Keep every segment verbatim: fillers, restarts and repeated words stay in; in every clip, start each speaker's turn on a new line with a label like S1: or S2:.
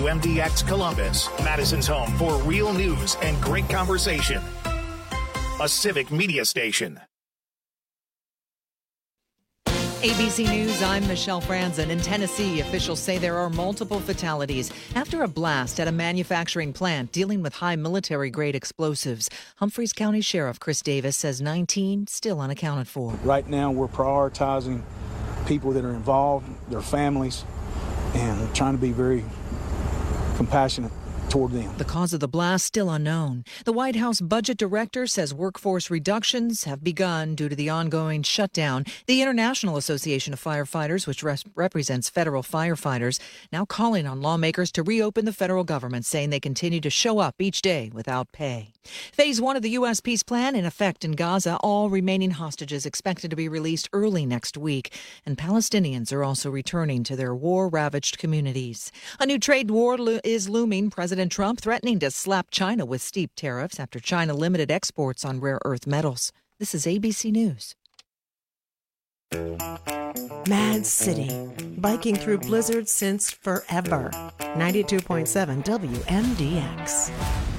S1: W M D X Columbus, Madison's home for real news and great conversation. A civic media station.
S2: A B C News, I'm Michelle Franzen. In Tennessee, officials say there are multiple fatalities after a blast at a manufacturing plant dealing with high military-grade explosives. Humphreys County Sheriff Chris Davis says nineteen still unaccounted for.
S3: Right now, we're prioritizing people that are involved, their families, and trying to be very compassionate toward them.
S2: The cause of the blast still unknown. The White House budget director says workforce reductions have begun due to the ongoing shutdown. The International Association of Firefighters, which res- represents federal firefighters, now calling on lawmakers to reopen the federal government, saying they continue to show up each day without pay. Phase one of the U S peace plan in effect in Gaza. All remaining hostages expected to be released early next week. And Palestinians are also returning to their war-ravaged communities. A new trade war lo- is looming. President Trump threatening to slap China with steep tariffs after China limited exports on rare earth metals. This is A B C News.
S4: Mad City, biking through blizzards since forever. ninety-two point seven W M D X.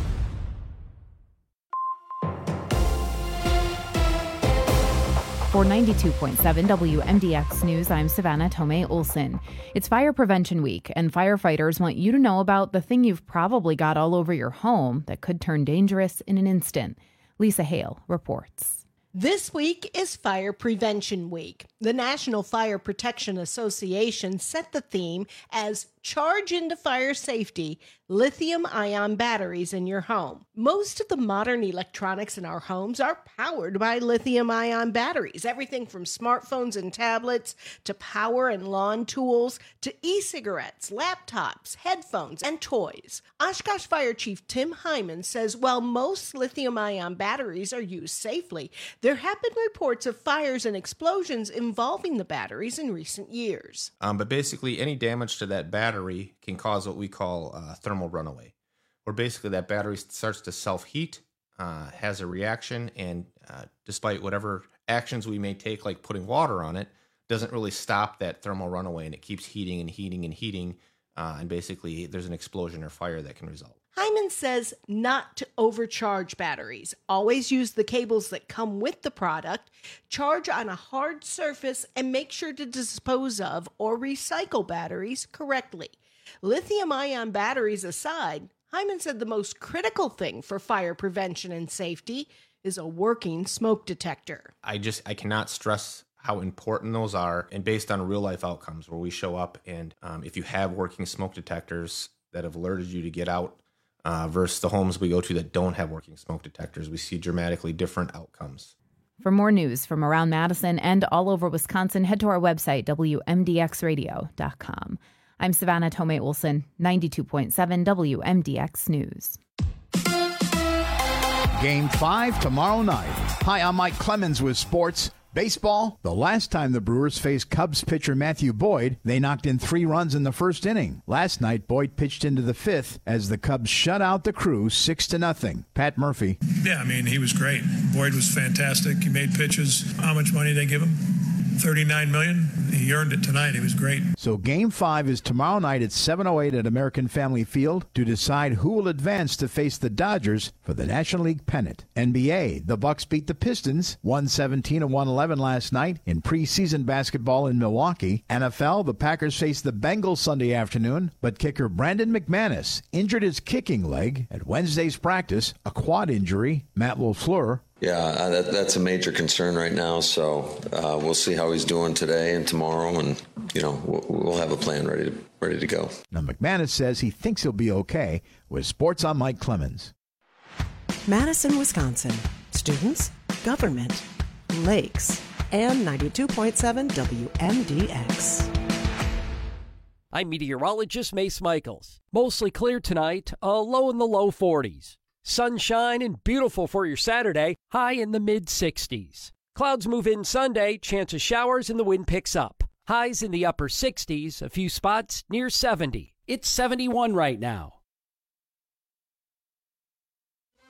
S5: For ninety-two point seven W M D X News, I'm Savannah Tomei Olson. It's Fire Prevention Week, and firefighters want you to know about the thing you've probably got all over your home that could turn dangerous in an instant. Lisa Hale reports.
S6: This week is Fire Prevention Week. The National Fire Protection Association set the theme as Charge into Fire Safety, Lithium-ion Batteries in Your Home. Most of the modern electronics in our homes are powered by lithium-ion batteries. Everything from smartphones and tablets to power and lawn tools to e-cigarettes, laptops, headphones, and toys. Oshkosh Fire Chief Tim Hyman says while most lithium-ion batteries are used safely, there have been reports of fires and explosions involving the batteries in recent years.
S7: Um, but basically, any damage to that battery can cause what we call uh, thermal runaway, where basically that battery starts to self-heat, uh, has a reaction, and uh, despite whatever actions we may take, like putting water on it, doesn't really stop that thermal runaway, and it keeps heating and heating and heating, uh, and basically there's an explosion or fire that can result.
S6: Hyman says not to overcharge batteries. Always use the cables that come with the product, charge on a hard surface, and make sure to dispose of or recycle batteries correctly. Lithium-ion batteries aside, Hyman said the most critical thing for fire prevention and safety is a working smoke detector.
S7: I just, I cannot stress how important those are, and based on real-life outcomes where we show up, and um, if you have working smoke detectors that have alerted you to get out, Uh, versus the homes we go to that don't have working smoke detectors, we see dramatically different outcomes.
S5: For more news from around Madison and all over Wisconsin, head to our website, W M D X radio dot com. I'm Savannah Tomei Olson, ninety-two point seven W M D X News.
S8: Game five tomorrow night. Hi, I'm Mike Clemens with sports. Baseball, the last time the Brewers faced Cubs pitcher Matthew Boyd, they knocked in three runs in the first inning. Last night, Boyd pitched into the fifth as the Cubs shut out the Crew six to nothing. Pat Murphy.
S9: Yeah, I mean, he was great. Boyd was fantastic. He made pitches. How much money did they give him? thirty-nine million dollars. He earned it tonight. He was great.
S8: So game five is tomorrow night at seven oh eight at American Family Field to decide who will advance to face the Dodgers for the National League pennant. N B A, the Bucks beat the Pistons one seventeen to one eleven last night in preseason basketball in Milwaukee. N F L, the Packers face the Bengals Sunday afternoon, but kicker Brandon McManus injured his kicking leg at Wednesday's practice, a quad injury. Matt LaFleur.
S10: Yeah, uh, that, that's a major concern right now, so uh, we'll see how he's doing today and tomorrow, and, you know, we'll, we'll have a plan ready to, ready to go.
S8: Now, McManus says he thinks he'll be okay. With Sports, I'm Mike Clemens.
S4: Madison, Wisconsin. Students, government, lakes, and ninety-two point seven W M D X.
S11: I'm meteorologist Mace Michaels. Mostly clear tonight, a low in the low forties. Sunshine and beautiful for your Saturday, high in the mid sixties. Clouds move in Sunday, chance of showers and the wind picks up. Highs in the upper sixties, a few spots near seventy. It's seventy-one right now.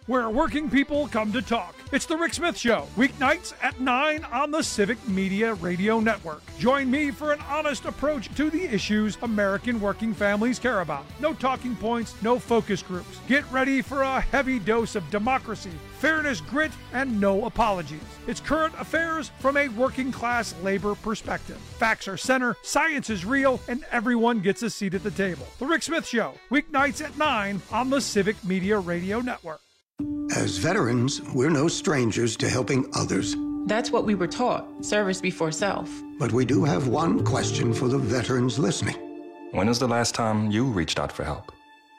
S12: where working people come to talk. It's The Rick Smith Show, weeknights at nine on the Civic Media Radio Network. Join me for an honest approach to the issues American working families care about. No talking points, no focus groups. Get ready for a heavy dose of democracy, fairness, grit, and no apologies. It's current affairs from a working class labor perspective. Facts are center, science is real, and everyone gets a seat at the table. The Rick Smith Show, weeknights at nine on the Civic Media Radio Network.
S13: As veterans, we're no strangers to helping others.
S14: That's what we were taught, service before self.
S13: But we do have one question for the veterans listening.
S15: When was the last time you reached out for help?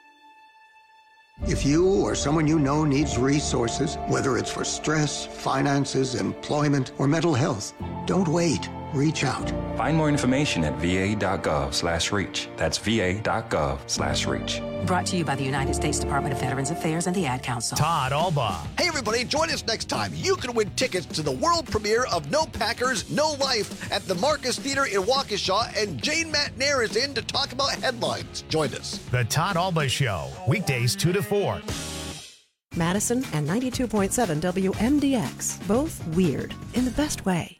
S13: If you or someone you know needs resources, whether it's for stress, finances, employment, or mental health, don't wait. Reach out.
S15: Find more information at va.gov slash reach. That's va.gov slash reach.
S16: Brought to you by the United States Department of Veterans Affairs and the Ad Council.
S17: Todd Albaugh. Hey, everybody, join us next time. You can win tickets to the world premiere of No Packers, No Life at the Marcus Theater in Waukesha, and Jane Matnair is in to talk about headlines. Join us.
S1: The Todd Albaugh Show, weekdays two to four.
S4: Madison and ninety-two point seven W M D X, both weird in the best way.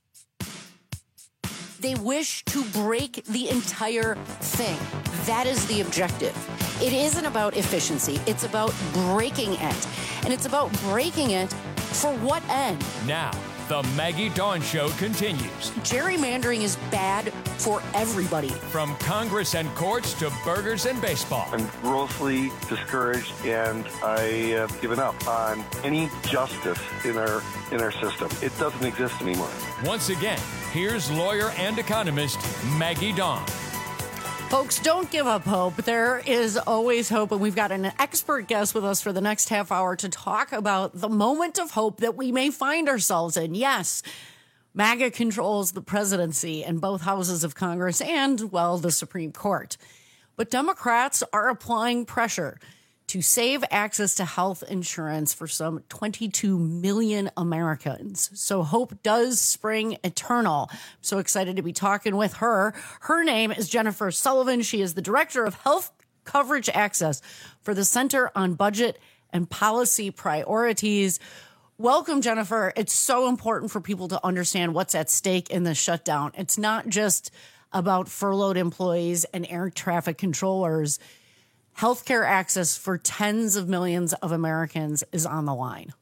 S18: They wish to break the entire thing. That is the objective. It isn't about efficiency. It's about breaking it. And it's about breaking it for what end?
S19: Now, the Maggie Dawn Show continues.
S18: Gerrymandering is bad for everybody.
S19: From Congress and courts to burgers and baseball.
S20: I'm grossly discouraged, and I have given up on any justice in our in our system. It doesn't exist anymore.
S19: Once again, here's lawyer and economist Maggie Dawn.
S6: Folks, don't give up hope. There is always hope, and we've got an expert guest with us for the next half hour to talk about the moment of hope that we may find ourselves in. Yes, MAGA controls the presidency and both houses of Congress and, well, the Supreme Court. But Democrats are applying pressure to save access to health insurance for some twenty-two million Americans. So hope does spring eternal. I'm so excited to be talking with her. Her name is Jennifer Sullivan. She is the Director of Health Coverage Access for the Center on Budget and Policy Priorities. Welcome, Jennifer. It's so important for people to understand what's at stake in this shutdown. It's not just about furloughed employees and air traffic controllers. Healthcare access for tens of millions of Americans is on the line.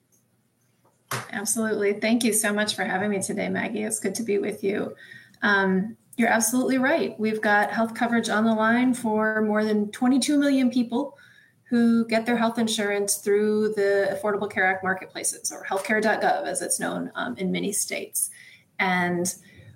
S21: Absolutely. Thank you so much for having me today, Maggie. It's good to be with you. Um, you're absolutely right. We've got health coverage on the line for more than twenty-two million people who get their health insurance through the Affordable Care Act marketplaces, or healthcare dot gov as it's known um, in many states. And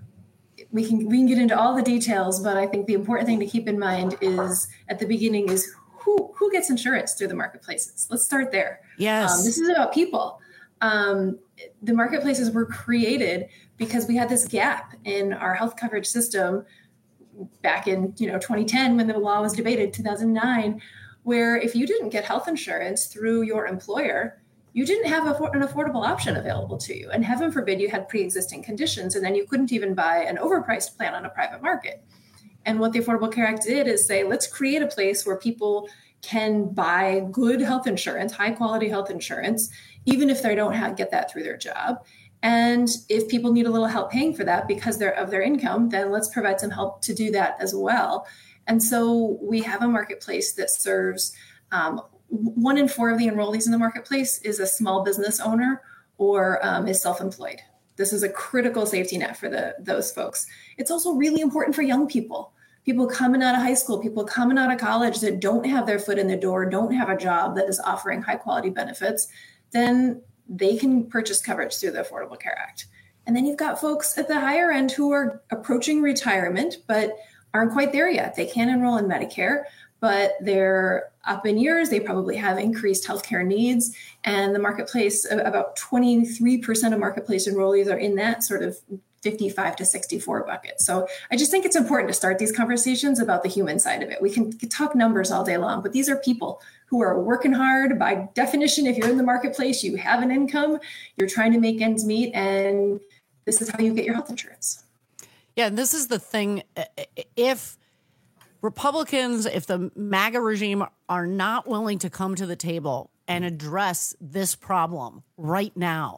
S21: we can we can get into all the details, but I think the important thing to keep in mind is at the beginning is who who gets insurance through the marketplaces. Let's start there.
S6: Yes.
S21: Um, this is about people. Um, the marketplaces were created because we had this gap in our health coverage system back in you know twenty ten when the law was debated, two thousand nine, where if you didn't get health insurance through your employer, you didn't have a, an affordable option available to you. And heaven forbid you had pre-existing conditions, and then you couldn't even buy an overpriced plan on a private market. And what the Affordable Care Act did is say, let's create a place where people can buy good health insurance, high quality health insurance, even if they don't have, get that through their job. And if people need a little help paying for that because they're of their income, then let's provide some help to do that as well. And so we have a marketplace that serves um, one in four of the enrollees in the marketplace is a small business owner or um, is self-employed. This is a critical safety net for the those folks. It's also really important for young people. People coming out of high school, people coming out of college that don't have their foot in the door, don't have a job that is offering high quality benefits, then they can purchase coverage through the Affordable Care Act. And then you've got folks at the higher end who are approaching retirement, but aren't quite there yet. They can't enroll in Medicare, but they're up in years. They probably have increased healthcare needs. And the marketplace, about twenty-three percent of marketplace enrollees are in that sort of fifty-five to sixty-four bucket. So I just think it's important to start these conversations about the human side of it. We can talk numbers all day long, but these are people who are working hard. By definition, if you're in the marketplace, you have an income, you're trying to make ends meet, and this is how you get your health insurance.
S6: Yeah, and this is the thing. If Republicans, if the MAGA regime are not willing to come to the table
S3: and address this problem right now,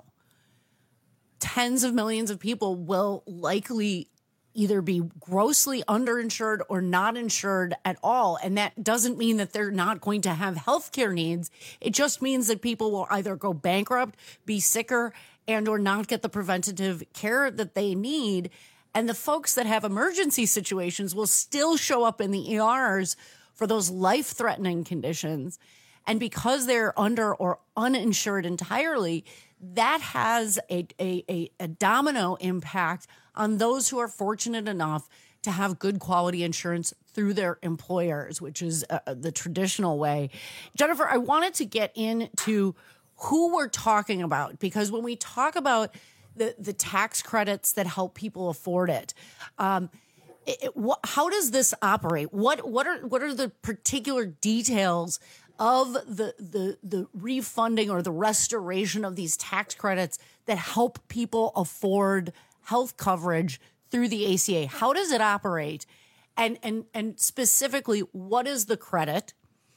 S3: tens of millions of people will likely either be grossly underinsured or not insured at all. And that doesn't mean that they're not going to have healthcare needs. It just means that people will either go bankrupt, be sicker, and or not get the preventative care that they need. And the folks that have emergency situations will still show up in the E Rs for those life-threatening conditions. And because they're under or uninsured entirely, that has a, a, a, a domino impact on those who are fortunate enough to have good quality insurance through their employers, which is uh, the traditional way. Jennifer, I wanted to get into who we're talking about, because when we talk about the, the tax credits that help people afford it, um, it, it what, how does this operate? What what are what are the particular details of the, the the refunding or the restoration of these tax credits that help people afford health coverage through the A C A? How does it operate? And and and specifically, what is the credit?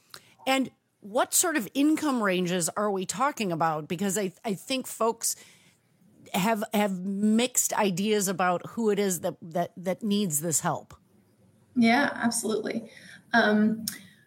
S3: And what sort of income ranges are we talking about? Because I I think folks have have mixed ideas about who it is that that that needs this help.
S21: Yeah, absolutely. Um,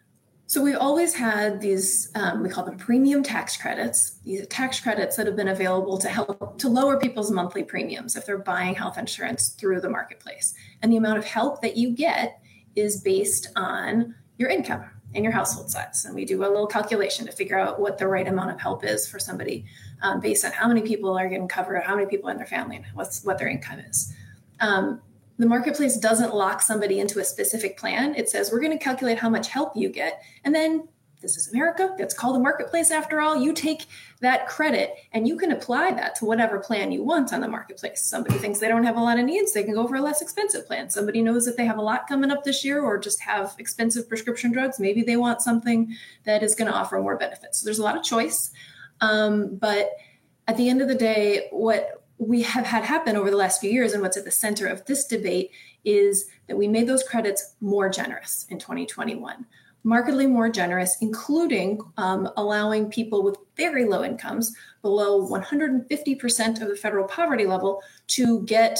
S21: So we've always had these, um, we call them premium tax credits. These are tax credits that have been available to help to lower people's monthly premiums if they're buying health insurance through the marketplace. And the amount of help that you get is based on your income and your household size. And we do a little calculation to figure out what the right amount of help is for somebody um, based on how many people are getting covered, how many people in their family, and what's, what their income is. Um, The marketplace doesn't lock somebody into a specific plan. It says, we're going to calculate how much help you get. And then this is America. It's called the marketplace after all. You take that credit and you can apply that to whatever plan you want on the marketplace. Somebody thinks they don't have a lot of needs. They can go for a less expensive plan. Somebody knows that they have a lot coming up this year or just have expensive prescription drugs. Maybe they want something that is going to offer more benefits. So there's a lot of choice. Um, but at the end of the day, what we have had happen over the last few years, and what's at the center of this debate, is that we made those credits more generous in twenty twenty-one, markedly more generous, including um, allowing people with very low incomes, below one hundred fifty percent of the federal poverty level, to get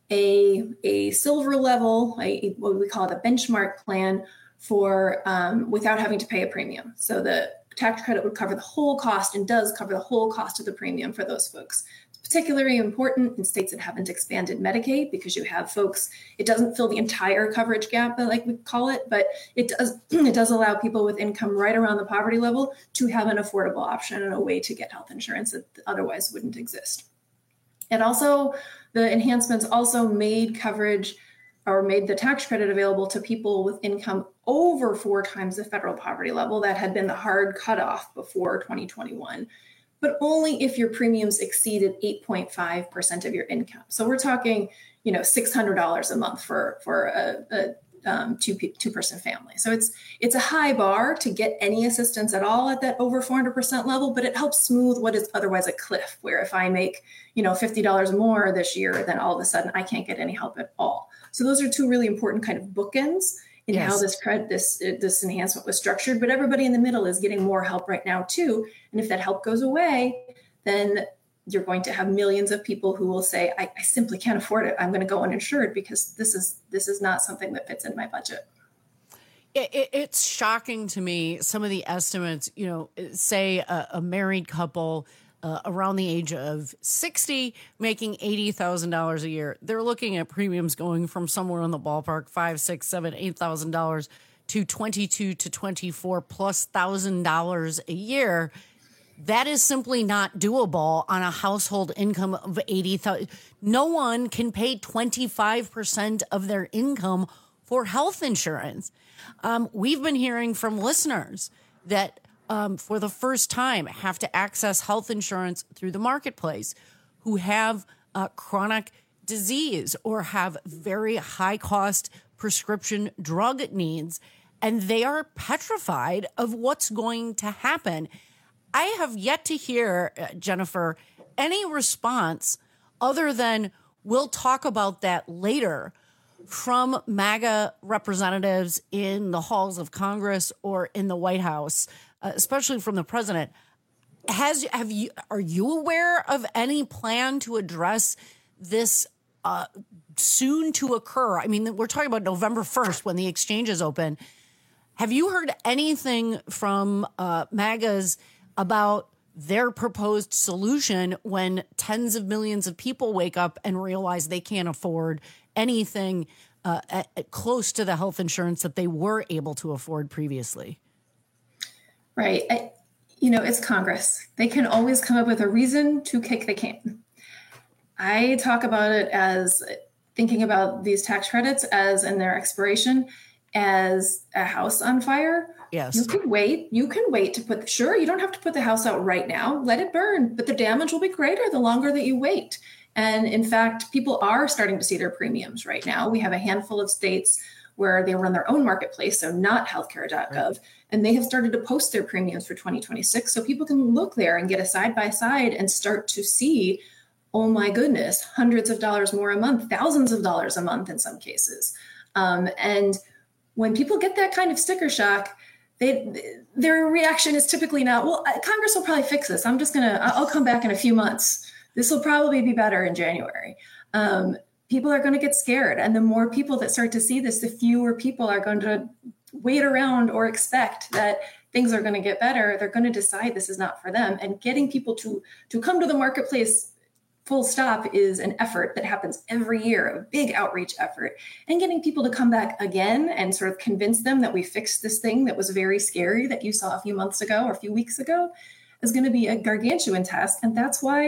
S21: a, a silver level, a, what we call it a benchmark plan, for um, without having to pay a premium. So the tax credit would cover the whole cost and does cover the whole cost of the premium for those folks. Particularly important in states that haven't expanded Medicaid, because you have folks, it doesn't fill the entire coverage gap, like we call it, but it does it does allow people with income right around the poverty level to have an affordable option and a way to get health insurance that otherwise wouldn't exist. It also, the enhancements also made coverage or made the tax credit available to people with income over four times the federal poverty level. That had been the hard cutoff before twenty twenty-one. But only if your premiums exceeded eight point five percent of your income. So we're talking, you know, six hundred dollars a month for, for a, a um, two, two-person family. So it's it's a high bar to get any assistance at all at that over four hundred percent level, but it helps smooth what is otherwise a cliff, where if I make, you know, fifty dollars more this year, then all of a sudden I can't get any help at all. So those are two really important kind of bookends in yes. how this credit, this this enhancement was structured. But everybody in the middle is getting more help right now too. And if that help goes away, then you're going to have millions of people who will say, I, I simply can't afford it. I'm going to go uninsured because this is this is not something that fits in my budget.
S3: It, it, it's shocking to me, some of the estimates, you know, say a, a married couple Uh, around the age of sixty, making eighty thousand dollars a year. They're looking at premiums going from somewhere in the ballpark, five, six, seven, eight thousand dollars to twenty-two to twenty-four plus thousand dollars a year. That is simply not doable on a household income of eighty thousand. No one can pay twenty-five percent of their income for health insurance. Um, we've been hearing from listeners that Um, for the first time, have to access health insurance through the marketplace, who have uh, chronic disease or have very high cost prescription drug needs, and they are petrified of what's going to happen. I have yet to hear, uh, Jennifer, any response other than we'll talk about that later from MAGA representatives in the halls of Congress or in the White House, uh, especially from the president. has have you are you aware of any plan to address this uh, soon to occur? I mean, we're talking about November first when the exchanges open. Have you heard anything from uh, MAGAs about their proposed solution when tens of millions of people wake up and realize they can't afford anything uh, at, at close to the health insurance that they were able to afford previously?
S21: Right. I, you know, it's Congress. They can always come up with a reason to kick the can. I talk about it as thinking about these tax credits as in their expiration as a house on fire.
S3: Yes.
S21: You can wait. You can wait to put, the, sure, you don't have to put the house out right now. Let it burn, but the damage will be greater the longer that you wait. And in fact, people are starting to see their premiums right now. We have a handful of states where they run their own marketplace, so not healthcare dot gov, right. And they have started to post their premiums for twenty twenty-six. So people can look there and get a side by side and start to see, oh my goodness, hundreds of dollars more a month, thousands of dollars a month in some cases. Um, and when people get that kind of sticker shock, they, their reaction is typically not, well, Congress will probably fix this. I'm just going to, I'll come back in a few months. This will probably be better in January. Um, people are going to get scared. And the more people that start to see this, the fewer people are going to wait around or expect that things are going to get better. They're going to decide this is not for them. And getting people to, to come to the marketplace full stop is an effort that happens every year, a big outreach effort. And getting people to come back again and sort of convince them that we fixed this thing that was very scary that you saw a few months ago or a few weeks ago is going to be a gargantuan task. And that's why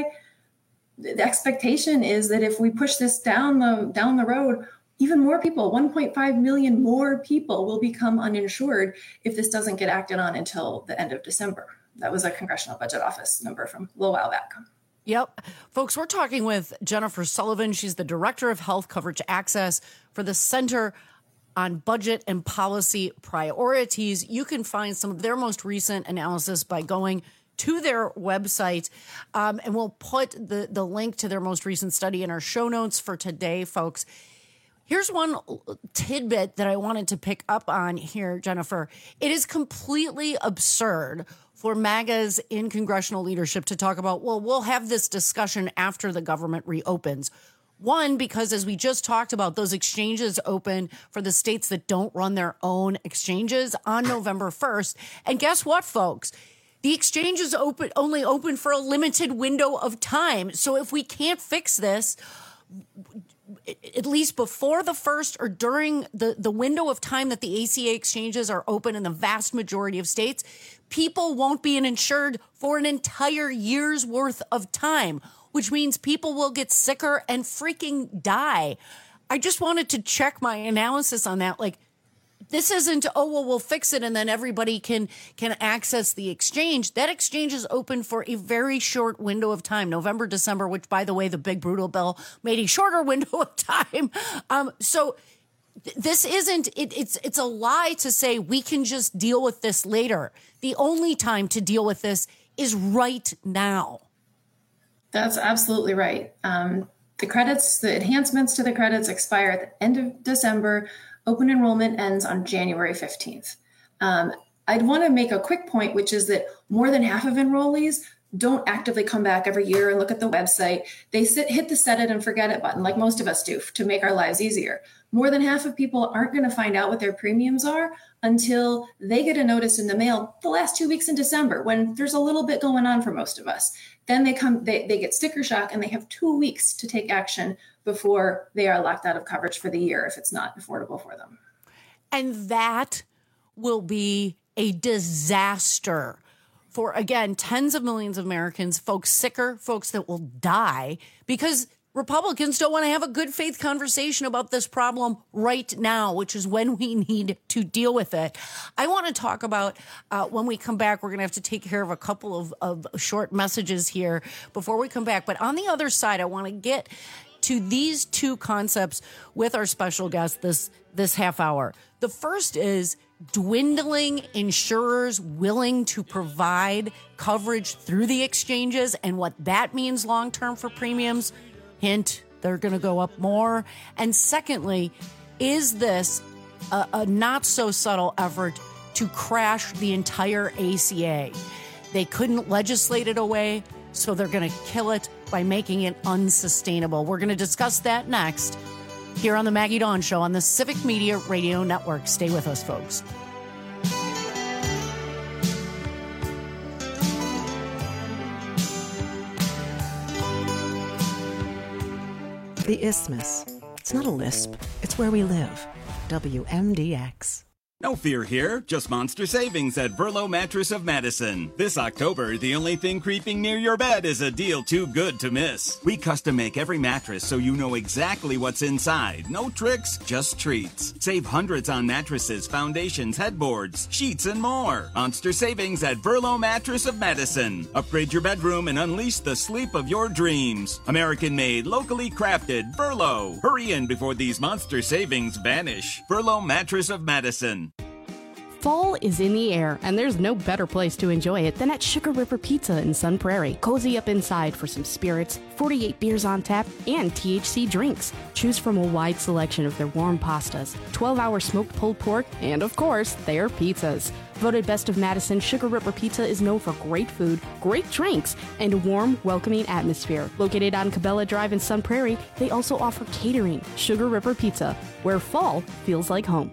S21: the expectation is that if we push this down the down the road, even more people, one point five million more people will become uninsured if this doesn't get acted on until the end of December. That was a Congressional Budget Office number from a little while back.
S3: Yep. Folks, we're talking with Jennifer Sullivan. She's the Director of Health Coverage Access for the Center on Budget and Policy Priorities. You can find some of their most recent analysis by going to their website. Um, and we'll put the, the link to their most recent study in our show notes for today, folks. Here's one tidbit that I wanted to pick up on here, Jennifer. It is completely absurd for MAGAs in congressional leadership to talk about, well, we'll have this discussion after the government reopens. One, because as we just talked about, those exchanges open for the states that don't run their own exchanges on November first. And guess what, folks? The exchanges open only open for a limited window of time. So if we can't fix this, at least before the first or during the, the window of time that the A C A exchanges are open in the vast majority of states, people won't be insured for an entire year's worth of time, which means people will get sicker and freaking die. I just wanted to check my analysis on that. Like, this isn't, oh, well, we'll fix it and then everybody can can access the exchange. That exchange is open for a very short window of time, November, December, which, by the way, the big brutal bill made a shorter window of time. Um, so th- this isn't, it, it's, it's a lie to say we can just deal with this later. The only time to deal with this is right now.
S21: That's absolutely right. Um, the credits, the enhancements to the credits expire at the end of December. Open enrollment ends on January fifteenth. Um, I'd want to make a quick point, which is that more than half of enrollees don't actively come back every year and look at the website. They sit, hit the set it and forget it button, like most of us do, to make our lives easier. More than half of people aren't going to find out what their premiums are until they get a notice in the mail the last two weeks in December, when there's a little bit going on for most of us. Then they come, they, they get sticker shock and they have two weeks to take action before they are locked out of coverage for the year if it's not affordable for them.
S3: And that will be a disaster for, again, tens of millions of Americans, folks sicker, folks that will die because Republicans don't want to have a good faith conversation about this problem right now, which is when we need to deal with it. I want to talk about, uh, when we come back, we're going to have to take care of a couple of, of short messages here before we come back. But on the other side, I want to get to these two concepts with our special guest this, this half hour. The first is dwindling insurers willing to provide coverage through the exchanges and what that means long-term for premiums. Hint, they're going to go up more. And secondly, is this a, a not so subtle effort to crash the entire A C A? They couldn't legislate it away, so they're going to kill it by making it unsustainable. We're going to discuss that next here on the Maggie Dawn Show on the Civic Media Radio Network. Stay with us, folks.
S4: The Isthmus. It's not a lisp. It's where we live. W M D X.
S2: No fear here, just monster savings at Verlo Mattress of Madison. This October, the only thing creeping near your bed is a deal too good to miss. We custom make every mattress so you know exactly what's inside. No tricks, just treats. Save hundreds on mattresses, foundations, headboards, sheets, and more. Monster savings at Verlo Mattress of Madison. Upgrade your bedroom and unleash the sleep of your dreams. American-made, locally crafted, Verlo. Hurry in before these monster savings vanish. Verlo Mattress of Madison.
S22: Fall is in the air, and there's no better place to enjoy it than at Sugar Ripper Pizza in Sun Prairie. Cozy up inside for some spirits, forty-eight beers on tap, and T H C drinks. Choose from a wide selection of their warm pastas, twelve-hour smoked pulled pork, and of course, their pizzas. Voted Best of Madison, Sugar Ripper Pizza is known for great food, great drinks, and a warm, welcoming atmosphere. Located on Cabela Drive in Sun Prairie, they also offer catering. Sugar Ripper Pizza, where fall feels like home.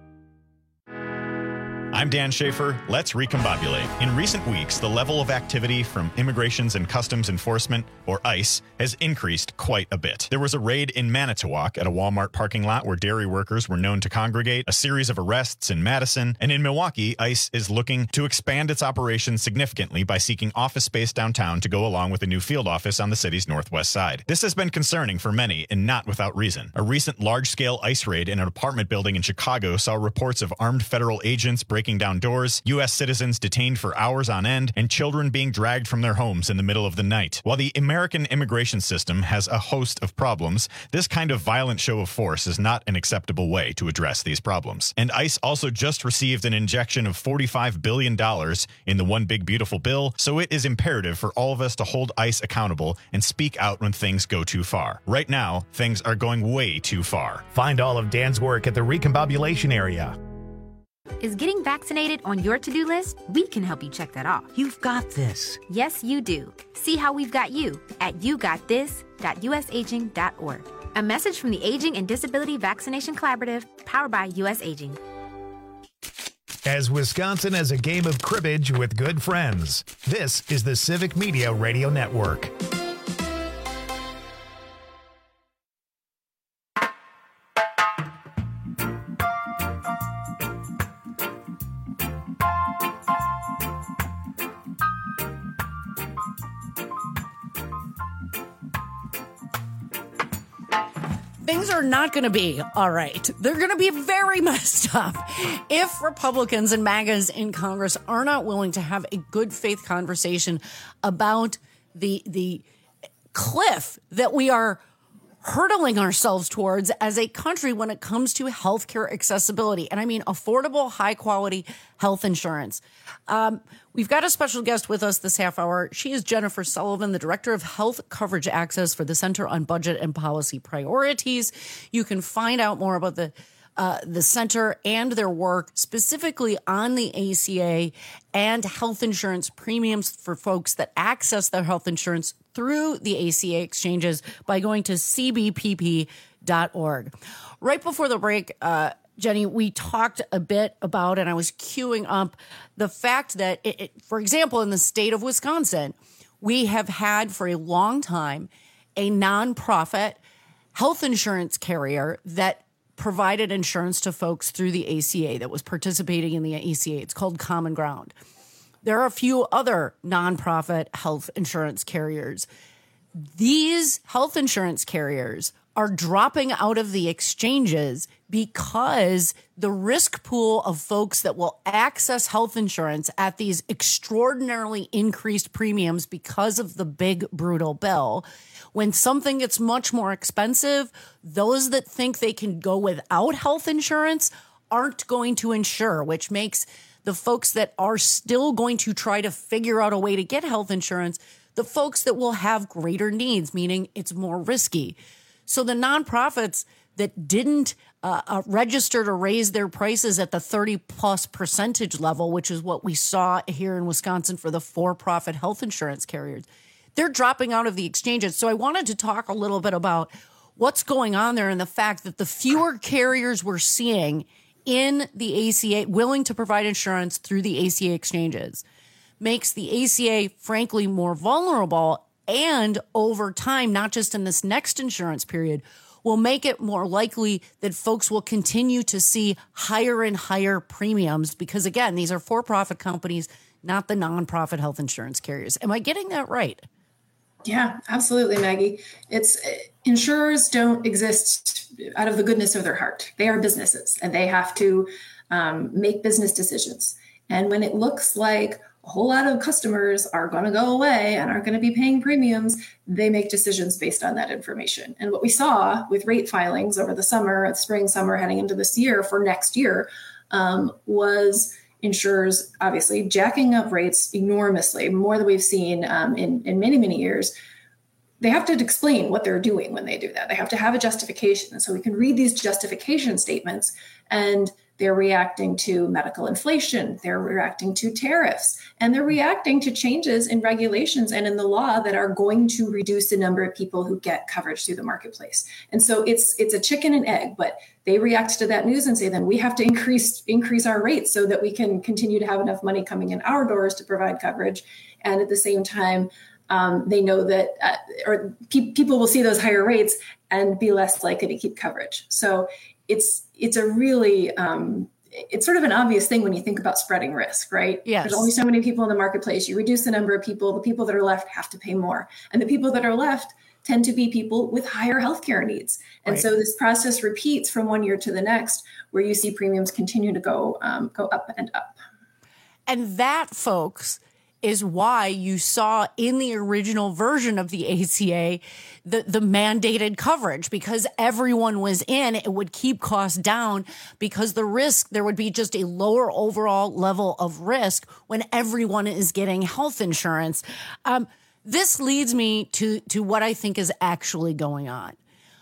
S23: I'm Dan Schaefer. Let's recombobulate. In recent weeks, the level of activity from Immigrations and Customs Enforcement, or ICE, has increased quite a bit. There was a raid in Manitowoc at a Walmart parking lot where dairy workers were known to congregate, a series of arrests in Madison, and in Milwaukee, ICE is looking to expand its operations significantly by seeking office space downtown to go along with a new field office on the city's northwest side. This has been concerning for many, and not without reason. A recent large-scale ICE raid in an apartment building in Chicago saw reports of armed federal agents breaking down doors, U S citizens detained for hours on end, and children being dragged from their homes in the middle of the night. While the American immigration system has a host of problems, this kind of violent show of force is not an acceptable way to address these problems. And ICE also just received an injection of forty-five billion dollars in the One Big Beautiful Bill, so it is imperative for all of us to hold ICE accountable and speak out when things go too far. Right now, things are going way too far.
S24: Find all of Dan's work at the Recombobulation area.
S25: Is getting vaccinated on your to-do list? We can help you check that off.
S26: You've got this.
S25: Yes, you do. See how we've got you at you got this dot u s aging dot org. A message from the Aging and Disability Vaccination Collaborative, powered by U S Aging.
S24: As Wisconsin has a game of cribbage with good friends, this is the Civic Media Radio Network.
S3: Things are not going to be all right. They're going to be very messed up if Republicans and MAGAs in Congress are not willing to have a good faith conversation about the the cliff that we are hurtling ourselves towards as a country when it comes to healthcare accessibility. And I mean affordable, high quality health insurance. Um, we've got a special guest with us this half hour. She is Jennifer Sullivan, the Director of Health Coverage Access for the Center on Budget and Policy Priorities. You can find out more about the Uh, the center and their work specifically on the A C A and health insurance premiums for folks that access their health insurance through the A C A exchanges by going to c b p p dot org. Right before the break, uh, Jenny, we talked a bit about, and I was queuing up the fact that, it, it, for example, in the state of Wisconsin, we have had for a long time a nonprofit health insurance carrier that provided insurance to folks through the A C A that was participating in the A C A. It's called Common Ground. There are a few other nonprofit health insurance carriers. These health insurance carriers are dropping out of the exchanges because the risk pool of folks that will access health insurance at these extraordinarily increased premiums because of the big, brutal bill, when something gets much more expensive, those that think they can go without health insurance aren't going to insure, which makes the folks that are still going to try to figure out a way to get health insurance the folks that will have greater needs, meaning it's more risky. So the nonprofits that didn't uh, uh, register to raise their prices at the thirty plus percentage level, which is what we saw here in Wisconsin for the for-profit health insurance carriers. They're dropping out of the exchanges. So I wanted to talk a little bit about what's going on there and the fact that the fewer carriers we're seeing in the A C A willing to provide insurance through the A C A exchanges makes the A C A, frankly, more vulnerable, and over time, not just in this next insurance period, will make it more likely that folks will continue to see higher and higher premiums because, again, these are for-profit companies, not the nonprofit health insurance carriers. Am I getting that right?
S21: Yeah, absolutely, Maggie. It's insurers don't exist out of the goodness of their heart. They are businesses, and they have to um, make business decisions. And when it looks like a whole lot of customers are going to go away and aren't going to be paying premiums, they make decisions based on that information. And what we saw with rate filings over the summer, spring, summer, heading into this year for next year um, was insurers obviously jacking up rates enormously, more than we've seen um, in, in many, many years. They have to explain what they're doing when they do that. They have to have a justification. And so we can read these justification statements, and they're reacting to medical inflation, they're reacting to tariffs, and they're reacting to changes in regulations and in the law that are going to reduce the number of people who get coverage through the marketplace. And so it's it's a chicken and egg, but they react to that news and say, then we have to increase increase our rates so that we can continue to have enough money coming in our doors to provide coverage. And at the same time, um, they know that uh, or pe- people will see those higher rates and be less likely to keep coverage. So it's it's a really, um, it's sort of an obvious thing when you think about spreading risk, right?
S3: Yes.
S21: There's only so many people in the marketplace. You reduce the number of people, the people that are left have to pay more. And the people that are left tend to be people with higher healthcare needs. And
S3: Right.
S21: so this process repeats from one year to the next, where you see premiums continue to go um, go up and up.
S3: And that, folks, is why you saw in the original version of the A C A the, the mandated coverage, because everyone was in. It would keep costs down because the risk, there would be just a lower overall level of risk when everyone is getting health insurance. Um, this leads me to, to what I think is actually going on.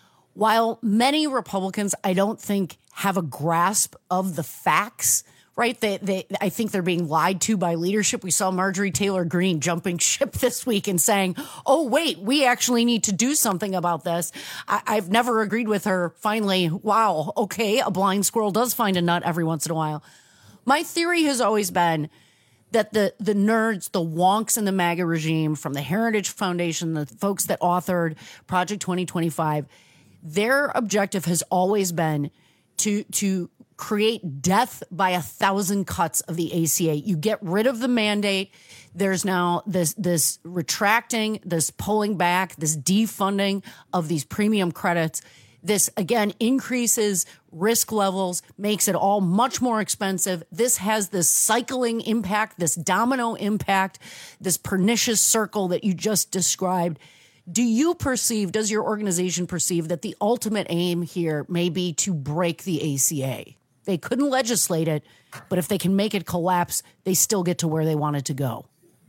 S3: While many Republicans, I don't think, have a grasp of the facts, right? They, they, I think they're being lied to by leadership. We saw Marjorie Taylor Greene jumping ship this week and saying, oh, wait, we actually need to do something about this. I, I've never agreed with her. Finally, wow, okay, a blind squirrel does find a nut every once in a while. My theory has always been that the, the nerds, the wonks in the MAGA regime, from the Heritage Foundation, the folks that authored Project twenty twenty-five, their objective has always been to, to create death by a thousand cuts of the A C A. You get rid of the mandate. There's now this, this retracting, this pulling back, this defunding of these premium credits. This, again, increases risk levels, makes it all much more expensive. This has this cycling impact, this domino impact, this pernicious circle that you just described. Do you perceive, does your organization perceive that the ultimate aim here may be to break the A C A? They couldn't legislate it, but if they can make it collapse, they still get to where they wanted to go.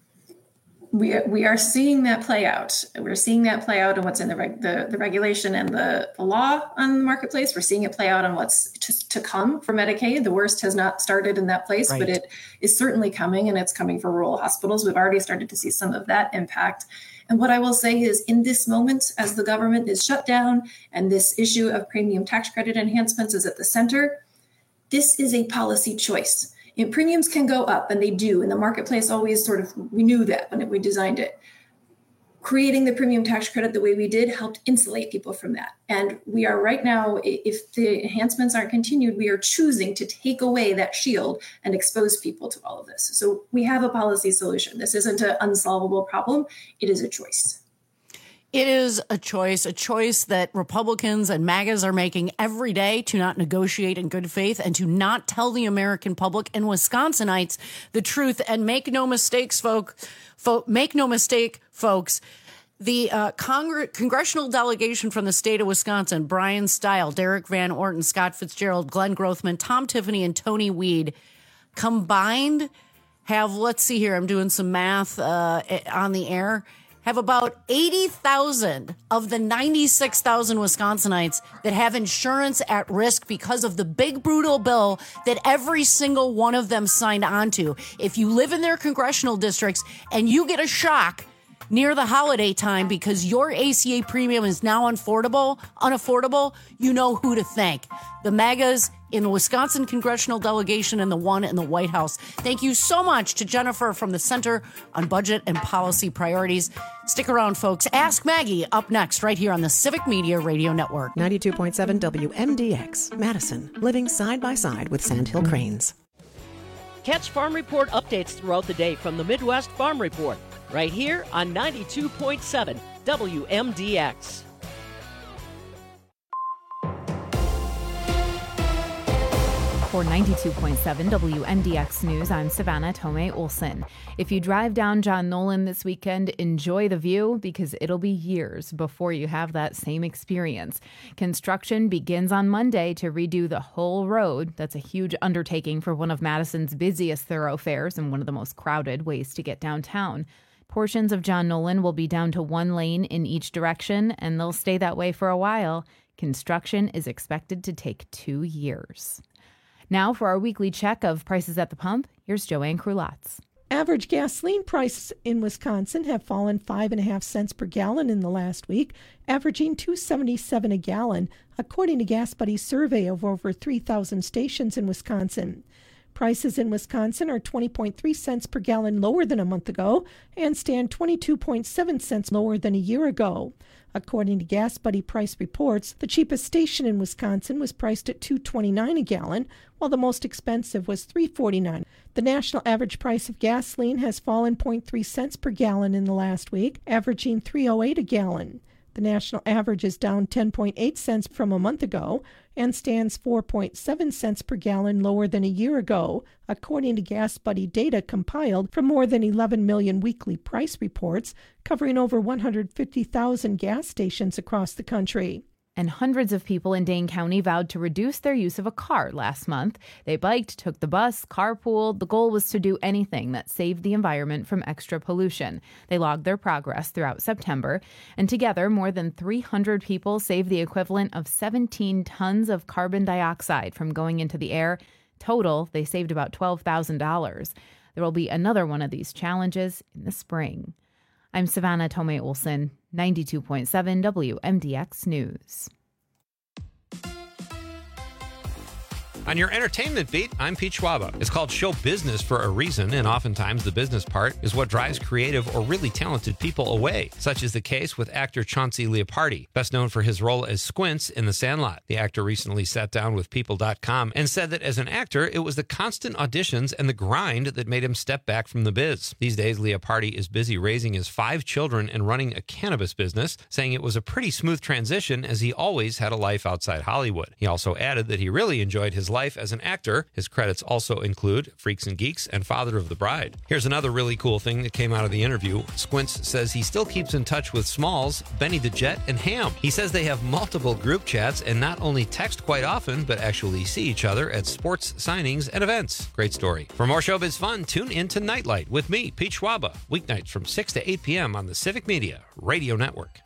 S21: We we are seeing that play out. We're seeing that play out in what's in the reg, the, the regulation and the, the law on the marketplace. We're seeing it play out on what's to, to come for Medicaid. The worst has not started in that place,
S3: Right.
S21: but it is certainly coming, and it's coming for rural hospitals. We've already started to see some of that impact. And what I will say is, in this moment, as the government is shut down and this issue of premium tax credit enhancements is at the center, this is a policy choice. And premiums can go up, and they do. And the marketplace always sort of, we knew that when we designed it. Creating the premium tax credit the way we did helped insulate people from that. And we are right now, if the enhancements aren't continued, we are choosing to take away that shield and expose people to all of this. So we have a policy solution. This isn't an unsolvable problem. It is a choice.
S3: It is a choice, a choice that Republicans and MAGAs are making every day to not negotiate in good faith and to not tell the American public and Wisconsinites the truth. And make no mistakes, folk, folk make no mistake, folks. The uh, Congre- congressional delegation from the state of Wisconsin, Brian Stile, Derek Van Orton, Scott Fitzgerald, Glenn Grothman, Tom Tiffany, and Tony Weed combined have, let's see here, I'm doing some math uh, on the air, have about eighty thousand of the ninety-six thousand Wisconsinites that have insurance at risk because of the big brutal bill that every single one of them signed on to. If you live in their congressional districts and you get a shock near the holiday time because your A C A premium is now unaffordable, unaffordable, you know who to thank. The MAGAs in the Wisconsin congressional delegation and the one in the White House. Thank you so much to Jennifer from the Center on Budget and Policy Priorities. Stick around, folks. Ask Maggie up next right here on the Civic Media Radio Network.
S4: ninety-two point seven W M D X, Madison, living side by side with Sandhill Cranes.
S5: Catch Farm Report updates throughout the day from the Midwest Farm Report, right here on ninety-two point seven W M D X.
S7: For ninety-two point seven W M D X News, I'm Savannah Tomei Olson. If you drive down John Nolan this weekend, enjoy the view because it'll be years before you have that same experience. Construction begins on Monday to redo the whole road. That's a huge undertaking for one of Madison's busiest thoroughfares and one of the most crowded ways to get downtown. Portions of John Nolan will be down to one lane in each direction, and they'll stay that way for a while. Construction is expected to take two years. Now for our weekly check of prices at the pump, here's Joanne Krulatz.
S6: Average gasoline prices in Wisconsin have fallen five and a half cents per gallon in the last week, averaging two seventy-seven a gallon, according to Gas Buddy's survey of over three thousand stations in Wisconsin. Prices in Wisconsin are twenty point three cents per gallon lower than a month ago and stand twenty-two point seven cents lower than a year ago. According to Gas Buddy price reports, the cheapest station in Wisconsin was priced at two twenty-nine a gallon, while the most expensive was three forty-nine. The national average price of gasoline has fallen zero point three cents per gallon in the last week, averaging three oh eight a gallon. The national average is down ten point eight cents from a month ago and stands four point seven cents per gallon lower than a year ago, according to Gas Buddy data compiled from more than eleven million weekly price reports covering over one hundred fifty thousand gas stations across the country.
S7: And hundreds of people in Dane County vowed to reduce their use of a car last month. They biked, took the bus, carpooled. The goal was to do anything that saved the environment from extra pollution. They logged their progress throughout September. And together, more than three hundred people saved the equivalent of seventeen tons of carbon dioxide from going into the air. Total, they saved about twelve thousand dollars. There will be another one of these challenges in the spring. I'm Savannah Tomei Olson, ninety-two point seven W M D X News.
S8: On your entertainment beat, I'm Pete Schwaba. It's called show business for a reason, and oftentimes the business part is what drives creative or really talented people away. Such is the case with actor Chauncey Leopardi, best known for his role as Squints in The Sandlot. The actor recently sat down with People dot com and said that as an actor, it was the constant auditions and the grind that made him step back from the biz. These days, Leopardi is busy raising his five children and running a cannabis business, saying it was a pretty smooth transition as he always had a life outside Hollywood. He also added that he really enjoyed his life as an actor. His credits also include Freaks and Geeks and Father of the Bride. Here's another really cool thing that came out of the interview. Squints says he still keeps in touch with Smalls, Benny the Jet, and Ham. He says they have multiple group chats and not only text quite often, but actually see each other at sports signings and events. Great story. For more showbiz fun, tune in to Nightlight with me, Pete Schwaba, weeknights from six to eight p.m. on the Civic Media Radio Network.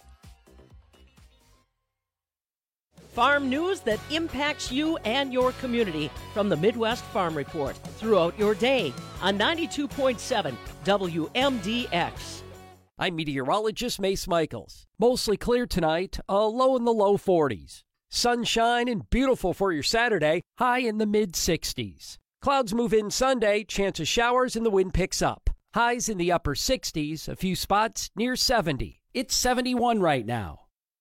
S5: Farm news that impacts you and your community from the Midwest Farm Report throughout your day on ninety-two point seven W M D X.
S11: I'm meteorologist Mace Michaels. Mostly clear tonight, a low in the low forties. Sunshine and beautiful for your Saturday, high in the mid sixties. Clouds move in Sunday, chance of showers and the wind picks up. Highs in the upper sixties, a few spots near seventy. It's seventy-one right now.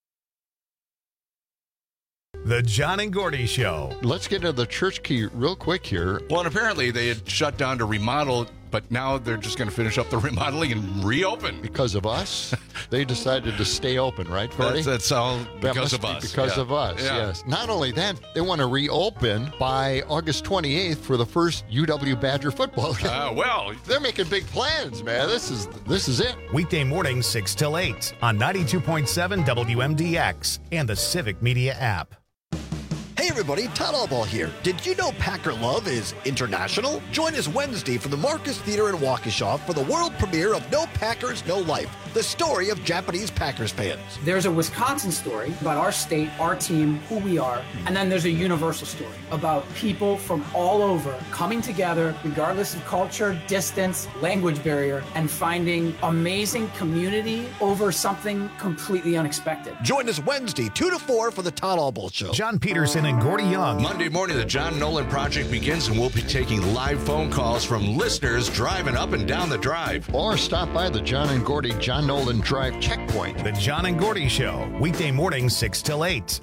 S24: The John and Gordy Show.
S9: Let's get into the church key real quick here.
S10: Well, and apparently they had shut down to remodel, but now they're just going to finish up the remodeling and reopen.
S9: Because of us, they decided to stay open, right, Gordy?
S10: That's, that's all because
S9: that
S10: of us.
S9: Be because
S10: yeah.
S9: of us,
S10: yeah.
S9: yes. Not only that, they want to reopen by August twenty-eighth for the first U W Badger football game.
S10: Uh, well,
S9: they're making big plans, man. This is this is it.
S24: Weekday mornings six till eight on ninety-two point seven W M D X and the Civic Media app.
S17: Hey everybody, Todd Allball here. Did you know Packer Love is international? Join us Wednesday from the Marcus Theater in Waukesha for the world premiere of No Packers, No Life, the story of Japanese Packers fans.
S12: There's a Wisconsin story about our state, our team, who we are, and then there's a universal story about people from all over coming together, regardless of culture, distance, language barrier, and finding amazing community over something completely unexpected.
S17: Join us Wednesday, two to four for the Todd Albaugh Show.
S24: John Peterson and Gordy Young.
S10: Monday morning, the John Nolan Project begins, and we'll be taking live phone calls from listeners driving up and down the drive.
S9: Or stop by the John and Gordy John Nolan Drive checkpoint.
S24: The John and Gordy Show, weekday mornings six till eight.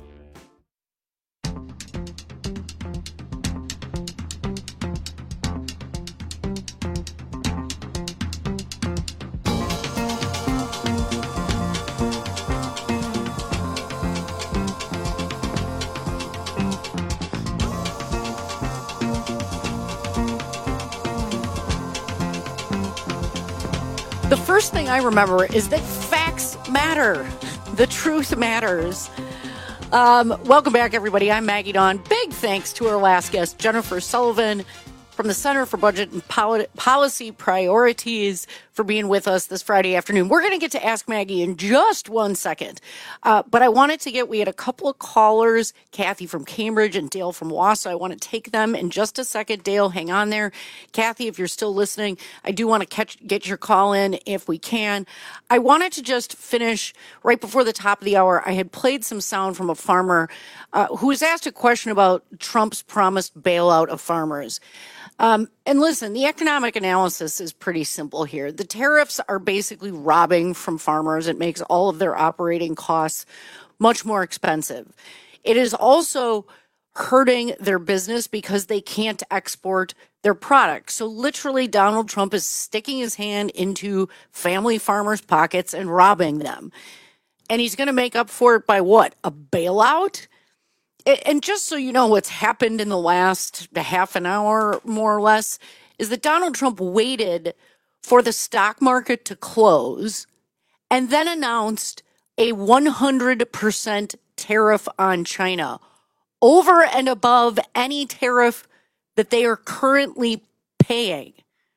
S3: The first thing I remember is that facts matter. The truth matters. Um, welcome back, everybody. I'm Maggie Dawn. Big thanks to our last guest, Jennifer Sullivan from the Center for Budget and Poli- Policy Priorities, for being with us this Friday afternoon. We're going to get to Ask Maggie in just one second. Uh, but I wanted to get, we had a couple of callers, Kathy from Cambridge and Dale from Wausau. I want to take them in just a second. Dale, hang on there. Kathy, if you're still listening, I do want to catch, get your call in if we can. I wanted to just finish right before the top of the hour. I had played some sound from a farmer uh, who was asked a question about Trump's promised bailout of farmers. Um, and listen, the economic analysis is pretty simple here. The tariffs are basically robbing from farmers. It makes all of their operating costs much more expensive. It is also hurting their business because they can't export their products. So literally, Donald Trump is sticking his hand into family farmers' pockets and robbing them. And he's going to make up for it by what? A bailout? And just so you know, what's happened in the last half an hour, more or less, is that Donald Trump waited for the stock market to close and then announced a one hundred percent tariff on China over and above any tariff that they are currently paying.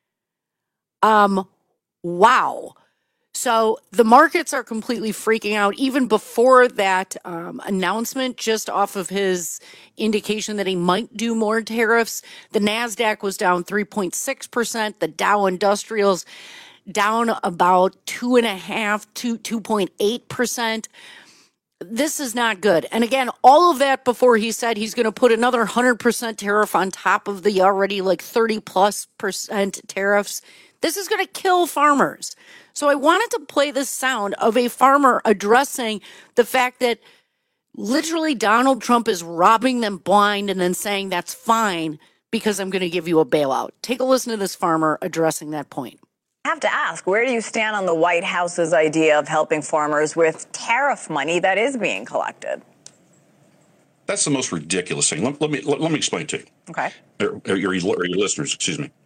S3: Um, wow. So the markets are completely freaking out even before that um, announcement, just off of his indication that he might do more tariffs. The NASDAQ was down three point six percent. The Dow Industrials down about two and a half to two point eight percent. This is not good. And again, all of that before he said he's going to put another one hundred percent tariff on top of the already like thirty plus percent tariffs. This is going to kill farmers. So I wanted to play this sound of a farmer addressing the fact that literally Donald Trump is robbing them blind and then saying that's fine because I'm going to give you a bailout. Take a listen to this farmer addressing that point.
S13: I have to ask, where do you stand on the White House's idea of helping farmers with tariff money that is being collected?
S14: That's the most ridiculous thing. Let, let me let, let me explain to you.
S13: Okay.
S14: Or, or your, or your listeners, excuse me.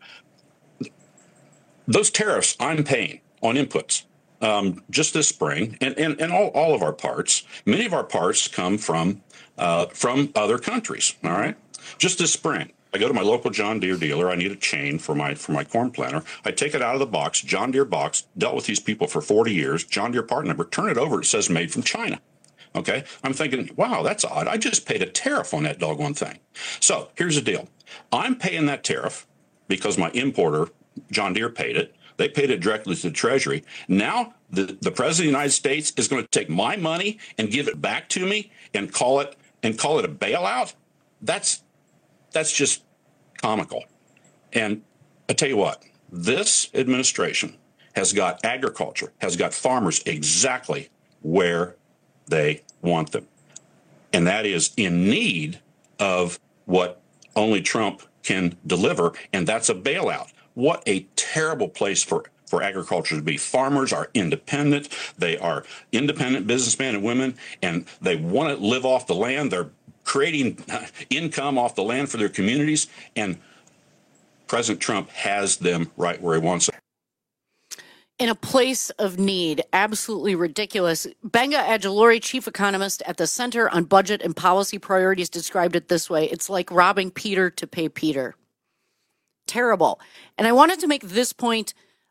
S14: Those tariffs I'm paying on inputs um, just this spring, and, and, and all, all of our parts, many of our parts come from uh, from other countries, all right? Just this spring, I go to my local John Deere dealer. I need a chain for my for my corn planter. I take it out of the box, John Deere box, dealt with these people for forty years, John Deere part number, turn it over, it says made from China. Okay, I'm thinking, wow, that's odd. I just paid a tariff on that doggone thing. So here's the deal. I'm paying that tariff because my importer, John Deere, paid it. They paid it directly to the Treasury. Now the, the President of the United States is going to take my money and give it back to me and call it and call it a bailout. That's that's just comical. And I tell you what, this administration has got agriculture, has got farmers exactly where they want them. And that is in need of what only Trump can deliver, and that's a bailout. What a terrible place for, for agriculture to be. Farmers are independent. They are independent businessmen and women, and they want to live off the land. They're creating income off the land for their communities, and President Trump has them right where he wants them.
S3: In a place of need, absolutely ridiculous. Benga Adjolori, chief economist at the Center on Budget and Policy Priorities, described it this way. It's like robbing Peter to pay Peter. Terrible. And I wanted to make this point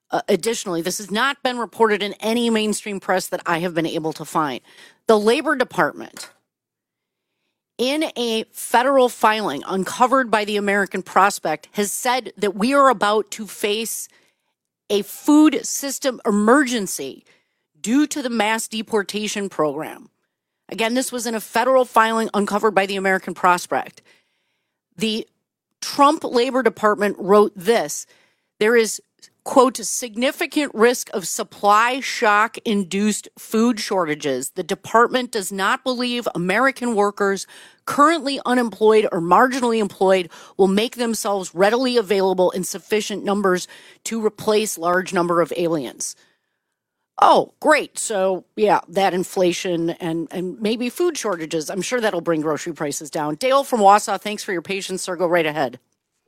S3: Uh, additionally, this has not been reported in any mainstream press that I have been able to find. The Labor Department, in a federal filing uncovered by the American Prospect, has said that we are about to face a food system emergency due to the mass deportation program. Again, this was in a federal filing uncovered by the American Prospect. The Trump Labor Department wrote this: there is, quote, significant risk of supply shock-induced food shortages. The department does not believe American workers currently unemployed or marginally employed will make themselves readily available in sufficient numbers to replace large number of aliens. Oh, great. So, yeah, that inflation and, and maybe food shortages, I'm sure that'll bring grocery prices down. Dale from Wausau, thanks for your patience, sir. Go right ahead.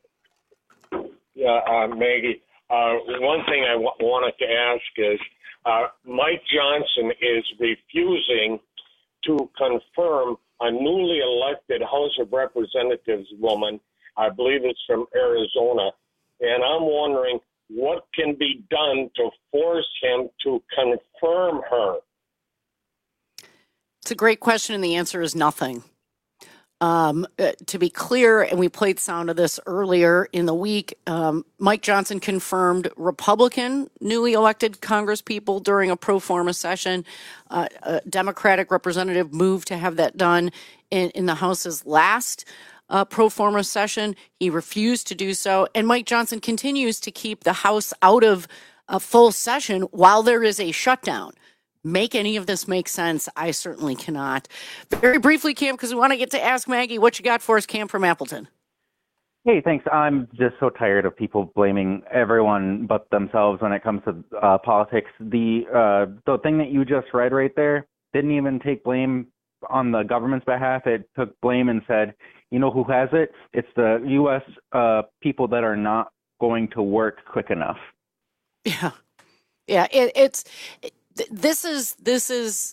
S1: Yeah, uh, Maggie. Uh, one thing I w- wanted to ask is, uh, Mike Johnson is refusing to confirm a newly elected House of Representatives woman, I believe it's from Arizona, and I'm wondering what can be done to force him to confirm her.
S3: It's a great question, and the answer is nothing. Um, uh, to be clear, and we played sound of this earlier in the week, um, Mike Johnson confirmed Republican newly elected congresspeople during a pro forma session. Uh, a Democratic representative moved to have that done in, in the House's last uh, pro forma session. He refused to do so. And Mike Johnson continues to keep the House out of a full session while there is a shutdown. Make any of this make sense? I certainly cannot. Very briefly, Cam, because we want to get to Ask Maggie. What you got for us, Cam from Appleton?
S15: Hey, thanks. I'm just so tired of people blaming everyone but themselves when it comes to uh, politics. The uh, the thing that you just read right there didn't even take blame on the government's behalf. It took blame and said, you know who has it? It's the U S uh, people that are not going to work quick enough.
S3: Yeah. Yeah, it, it's... It, This is this is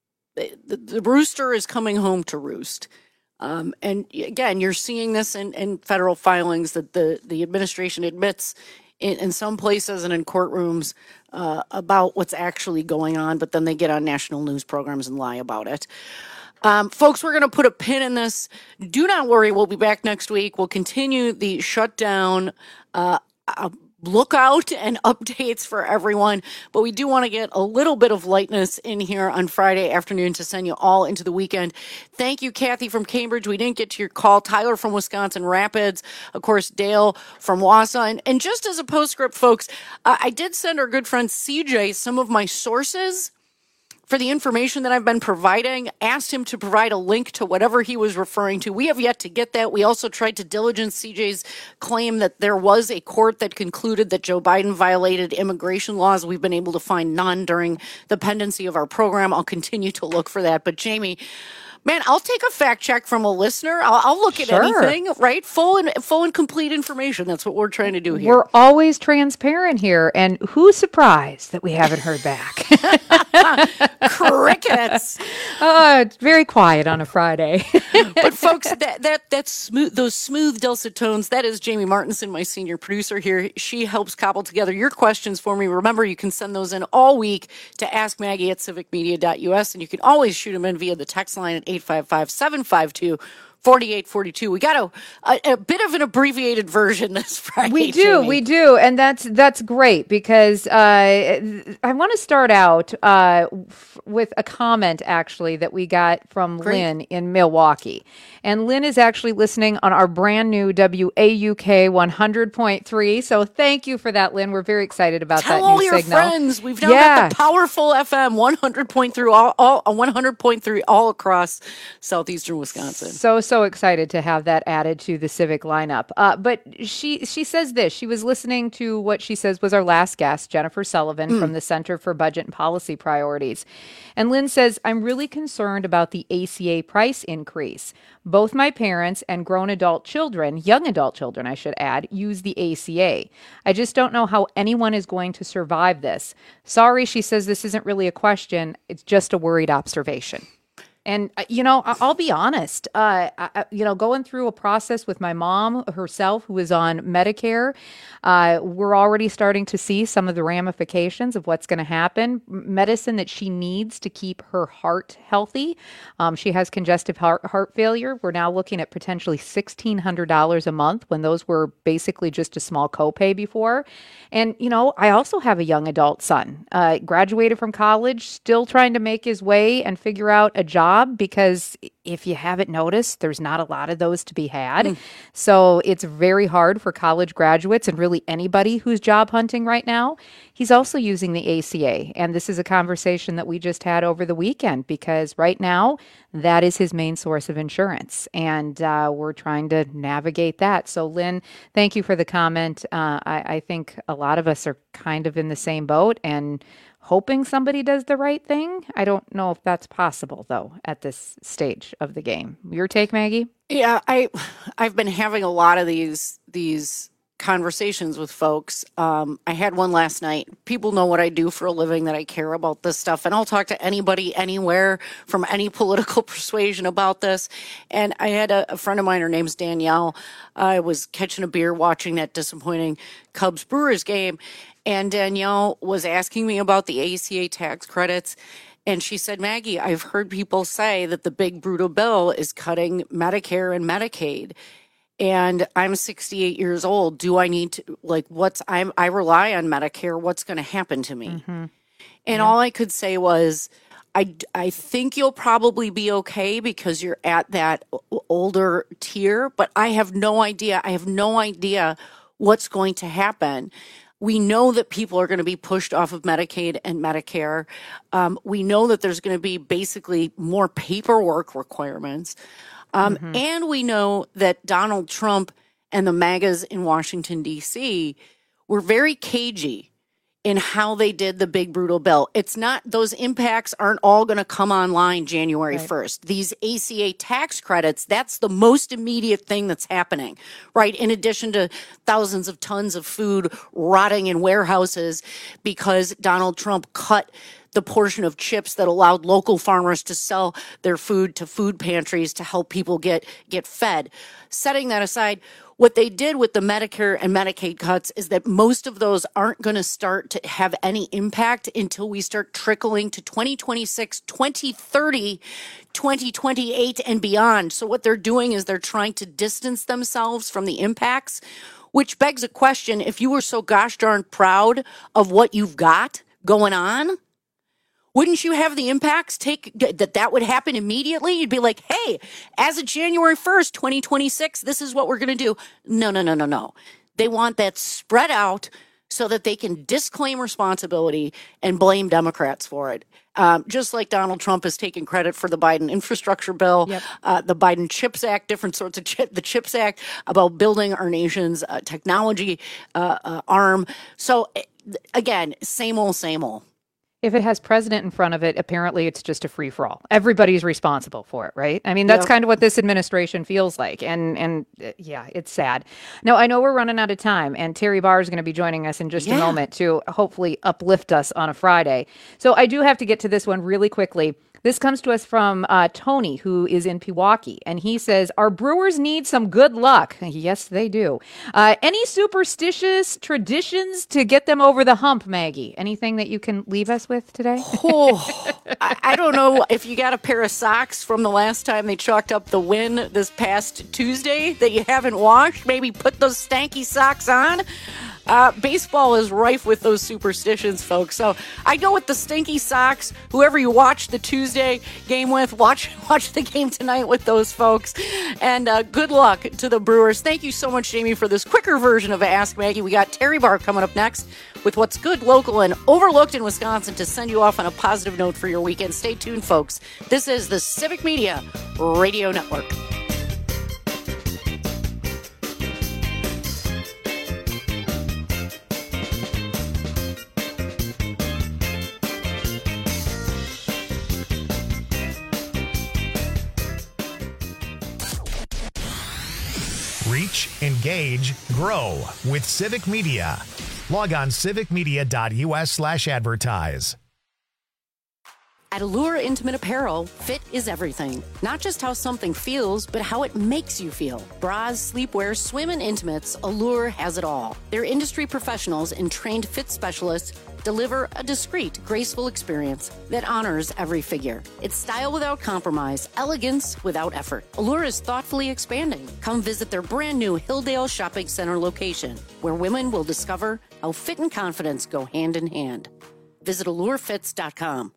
S3: the, the rooster is coming home to roost. Um, and again, you're seeing this in, in federal filings that the, the administration admits in, in some places and in courtrooms uh, about what's actually going on, but then they get on national news programs and lie about it. Um, folks, we're going to put a pin in this. Do not worry. We'll be back next week. We'll continue the shutdown uh, uh lookout and updates for everyone, but we do want to get a little bit of lightness in here on Friday afternoon to send you all into the weekend. Thank you, Kathy from Cambridge. We didn't get to your call. Tyler from Wisconsin Rapids, of course, Dale from Wausau. And, and just as a postscript, folks, uh, I did send our good friend C J some of my sources for the information that I've been providing, asked him to provide a link to whatever he was referring to. We have yet to get that. We also tried to diligence C J's claim that there was a court that concluded that Joe Biden violated immigration laws. We've been able to find none during the pendency of our program. I'll continue to look for that. But Jamie, man, I'll take a fact check from a listener. I'll, I'll look at
S7: Sure.
S3: anything, right? Full and full and complete information. That's what we're trying to do here.
S7: We're always transparent here, and who's surprised that we haven't heard back?
S3: Crickets.
S7: Oh, it's very quiet on a Friday.
S3: But folks, that that that's smooth. Those smooth, dulcet tones. That is Jamie Martinson, my senior producer here. She helps cobble together your questions for me. Remember, you can send those in all week to ask Maggie at civic media dot u s, and you can always shoot them in via the text line at eight five five, seven five two, four eight four two. We got a, a a bit of an abbreviated version this Friday.
S7: We do,
S3: Jamie.
S7: we do, and that's that's great because uh, I want to start out uh, f- with a comment actually that we got from
S3: Great.
S7: Lynn in Milwaukee, and Lynn is actually listening on our brand new W A U K one hundred point three. So thank you for that, Lynn. We're very excited about
S3: Tell
S7: that
S3: all
S7: new
S3: your
S7: signal.
S3: friends. We've now
S7: Yeah.
S3: got the powerful F M one hundred point three all, all one hundred point three all across southeastern Wisconsin.
S7: So, so excited to have that added to the Civic lineup. Uh, but she she says this. She was listening to what she says was our last guest, Jennifer Sullivan
S3: Mm.
S7: from the Center for Budget and Policy Priorities. And Lynn says, I'm really concerned about the A C A price increase. Both my parents and grown adult children, young adult children, I should add, use the A C A. I just don't know how anyone is going to survive this. Sorry, she says this isn't really a question. It's just a worried observation.
S2: And, uh, you know, I- I'll be honest, uh, I, you know, going through a process with my mom herself, who is on Medicare, uh, we're already starting to see some of the ramifications of what's going to happen. Medicine that she needs to keep her heart healthy. Um, she has congestive heart, heart failure. We're now looking at potentially sixteen hundred dollars a month when those were basically just a small copay before. And, you know, I also have a young adult son, uh, graduated from college, still trying to make his way and figure out a job, because if you haven't noticed, there's not a lot of those to be had. Mm. So it's very hard for college graduates and really anybody who's job hunting right now. He's also using the A C A. And this is a conversation that we just had over the weekend, because right now that is his main source of insurance. And uh, we're trying to navigate that. So Lynn, thank you for the comment. Uh, I, I think a lot of us are kind of in the same boat and hoping somebody does the right thing. I don't know if that's possible, though, at this stage of the game. Your take, Maggie?
S3: Yeah, I, I've been having a lot of these these conversations with folks. Um, I had one last night. People know what I do for a living, that I care about this stuff, and I'll talk to anybody, anywhere, from any political persuasion about this. And I had a, a friend of mine, her name's Danielle. I was catching a beer watching that disappointing Cubs Brewers game, and Danielle was asking me about the A C A tax credits. And she said, Maggie, I've heard people say that the big brutal bill is cutting Medicare and Medicaid. And I'm sixty-eight years old. Do I need to, like, what's, I'm, I rely on Medicare. What's going to happen to me? Mm-hmm. And yeah. all I could say was, I, I think you'll probably be okay because you're at that older tier, but I have no idea. I have no idea what's going to happen. We know that people are going to be pushed off of Medicaid and Medicare. Um, we know that there's going to be basically more paperwork requirements. Um, mm-hmm. And we know that Donald Trump and the MAGAs in Washington, D C were very cagey in how they did the big brutal bill. It's not, those impacts aren't all going to come online January right. first. These A C A tax credits, that's the most immediate thing that's happening, right? In addition to thousands of tons of food rotting in warehouses because Donald Trump cut the portion of chips that allowed local farmers to sell their food to food pantries to help people get, get fed. Setting that aside, what they did with the Medicare and Medicaid cuts is that most of those aren't going to start to have any impact until we start trickling to twenty twenty-six, twenty thirty, twenty twenty-eight and beyond. So what they're doing is they're trying to distance themselves from the impacts, which begs a question. If you were so gosh darn proud of what you've got going on, wouldn't you have the impacts take that that would happen immediately? You'd be like, hey, as of January first, twenty twenty-six, this is what we're going to do. No, no, no, no, no. They want that spread out so that they can disclaim responsibility and blame Democrats for it. Um, just like Donald Trump has taken credit for the Biden infrastructure bill, yep. uh, the Biden CHIPS Act, different sorts of chip, the CHIPS Act about building our nation's uh, technology uh, uh, arm. So again, same old, same old.
S2: If it has president in front of it, apparently it's just a free for all. Everybody's responsible for it, right? I mean, that's yeah. kind of what this administration feels like. And, and uh, yeah, it's sad. Now, I know we're running out of time, and Terry Barr is going to be joining us in just yeah. a moment to hopefully uplift us on a Friday. So I do have to get to this one really quickly. This comes to us from uh, Tony, who is in Pewaukee, and he says, our Brewers need some good luck. Yes, they do. Uh, any superstitious traditions to get them over the hump, Maggie? Anything that you can leave us with today?
S3: oh, I, I don't know if you got a pair of socks from the last time they chalked up the win this past Tuesday that you haven't washed. Maybe put those stanky socks on. Uh, baseball is rife with those superstitions, folks. So I go with the stinky socks. Whoever you watch the Tuesday game with, watch watch the game tonight with those folks. And uh, good luck to the Brewers. Thank you so much, Jamie, for this quicker version of Ask Maggie. We got Terry Barr coming up next with what's good, local, and overlooked in Wisconsin to send you off on a positive note for your weekend. Stay tuned, folks. This is the Civic Media Radio Network.
S24: Reach, engage, grow with Civic Media. Log on civicmedia.us slash advertise.
S16: At Allure Intimate Apparel, fit is everything. Not just how something feels, but how it makes you feel. Bras, sleepwear, swim, and intimates, Allure has it all. Their industry professionals and trained fit specialists deliver a discreet, graceful experience that honors every figure. It's style without compromise, elegance without effort. Allure is thoughtfully expanding. Come visit their brand new Hilldale Shopping Center location, where women will discover how fit and confidence go hand in hand. Visit allure fits dot com.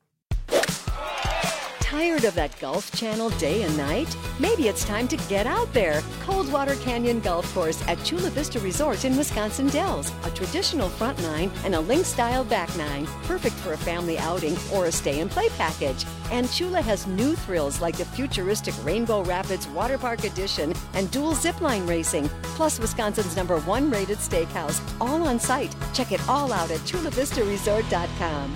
S18: Tired of that Golf Channel day and night? Maybe it's time to get out there. Coldwater Canyon Golf Course at Chula Vista Resort in Wisconsin Dells. A traditional front nine and a link-style back nine. Perfect for a family outing or a stay-and-play package. And Chula has new thrills like the futuristic Rainbow Rapids Water Park Edition and dual zipline racing. Plus Wisconsin's number one rated steakhouse. All on site. Check it all out at chula vista resort dot com.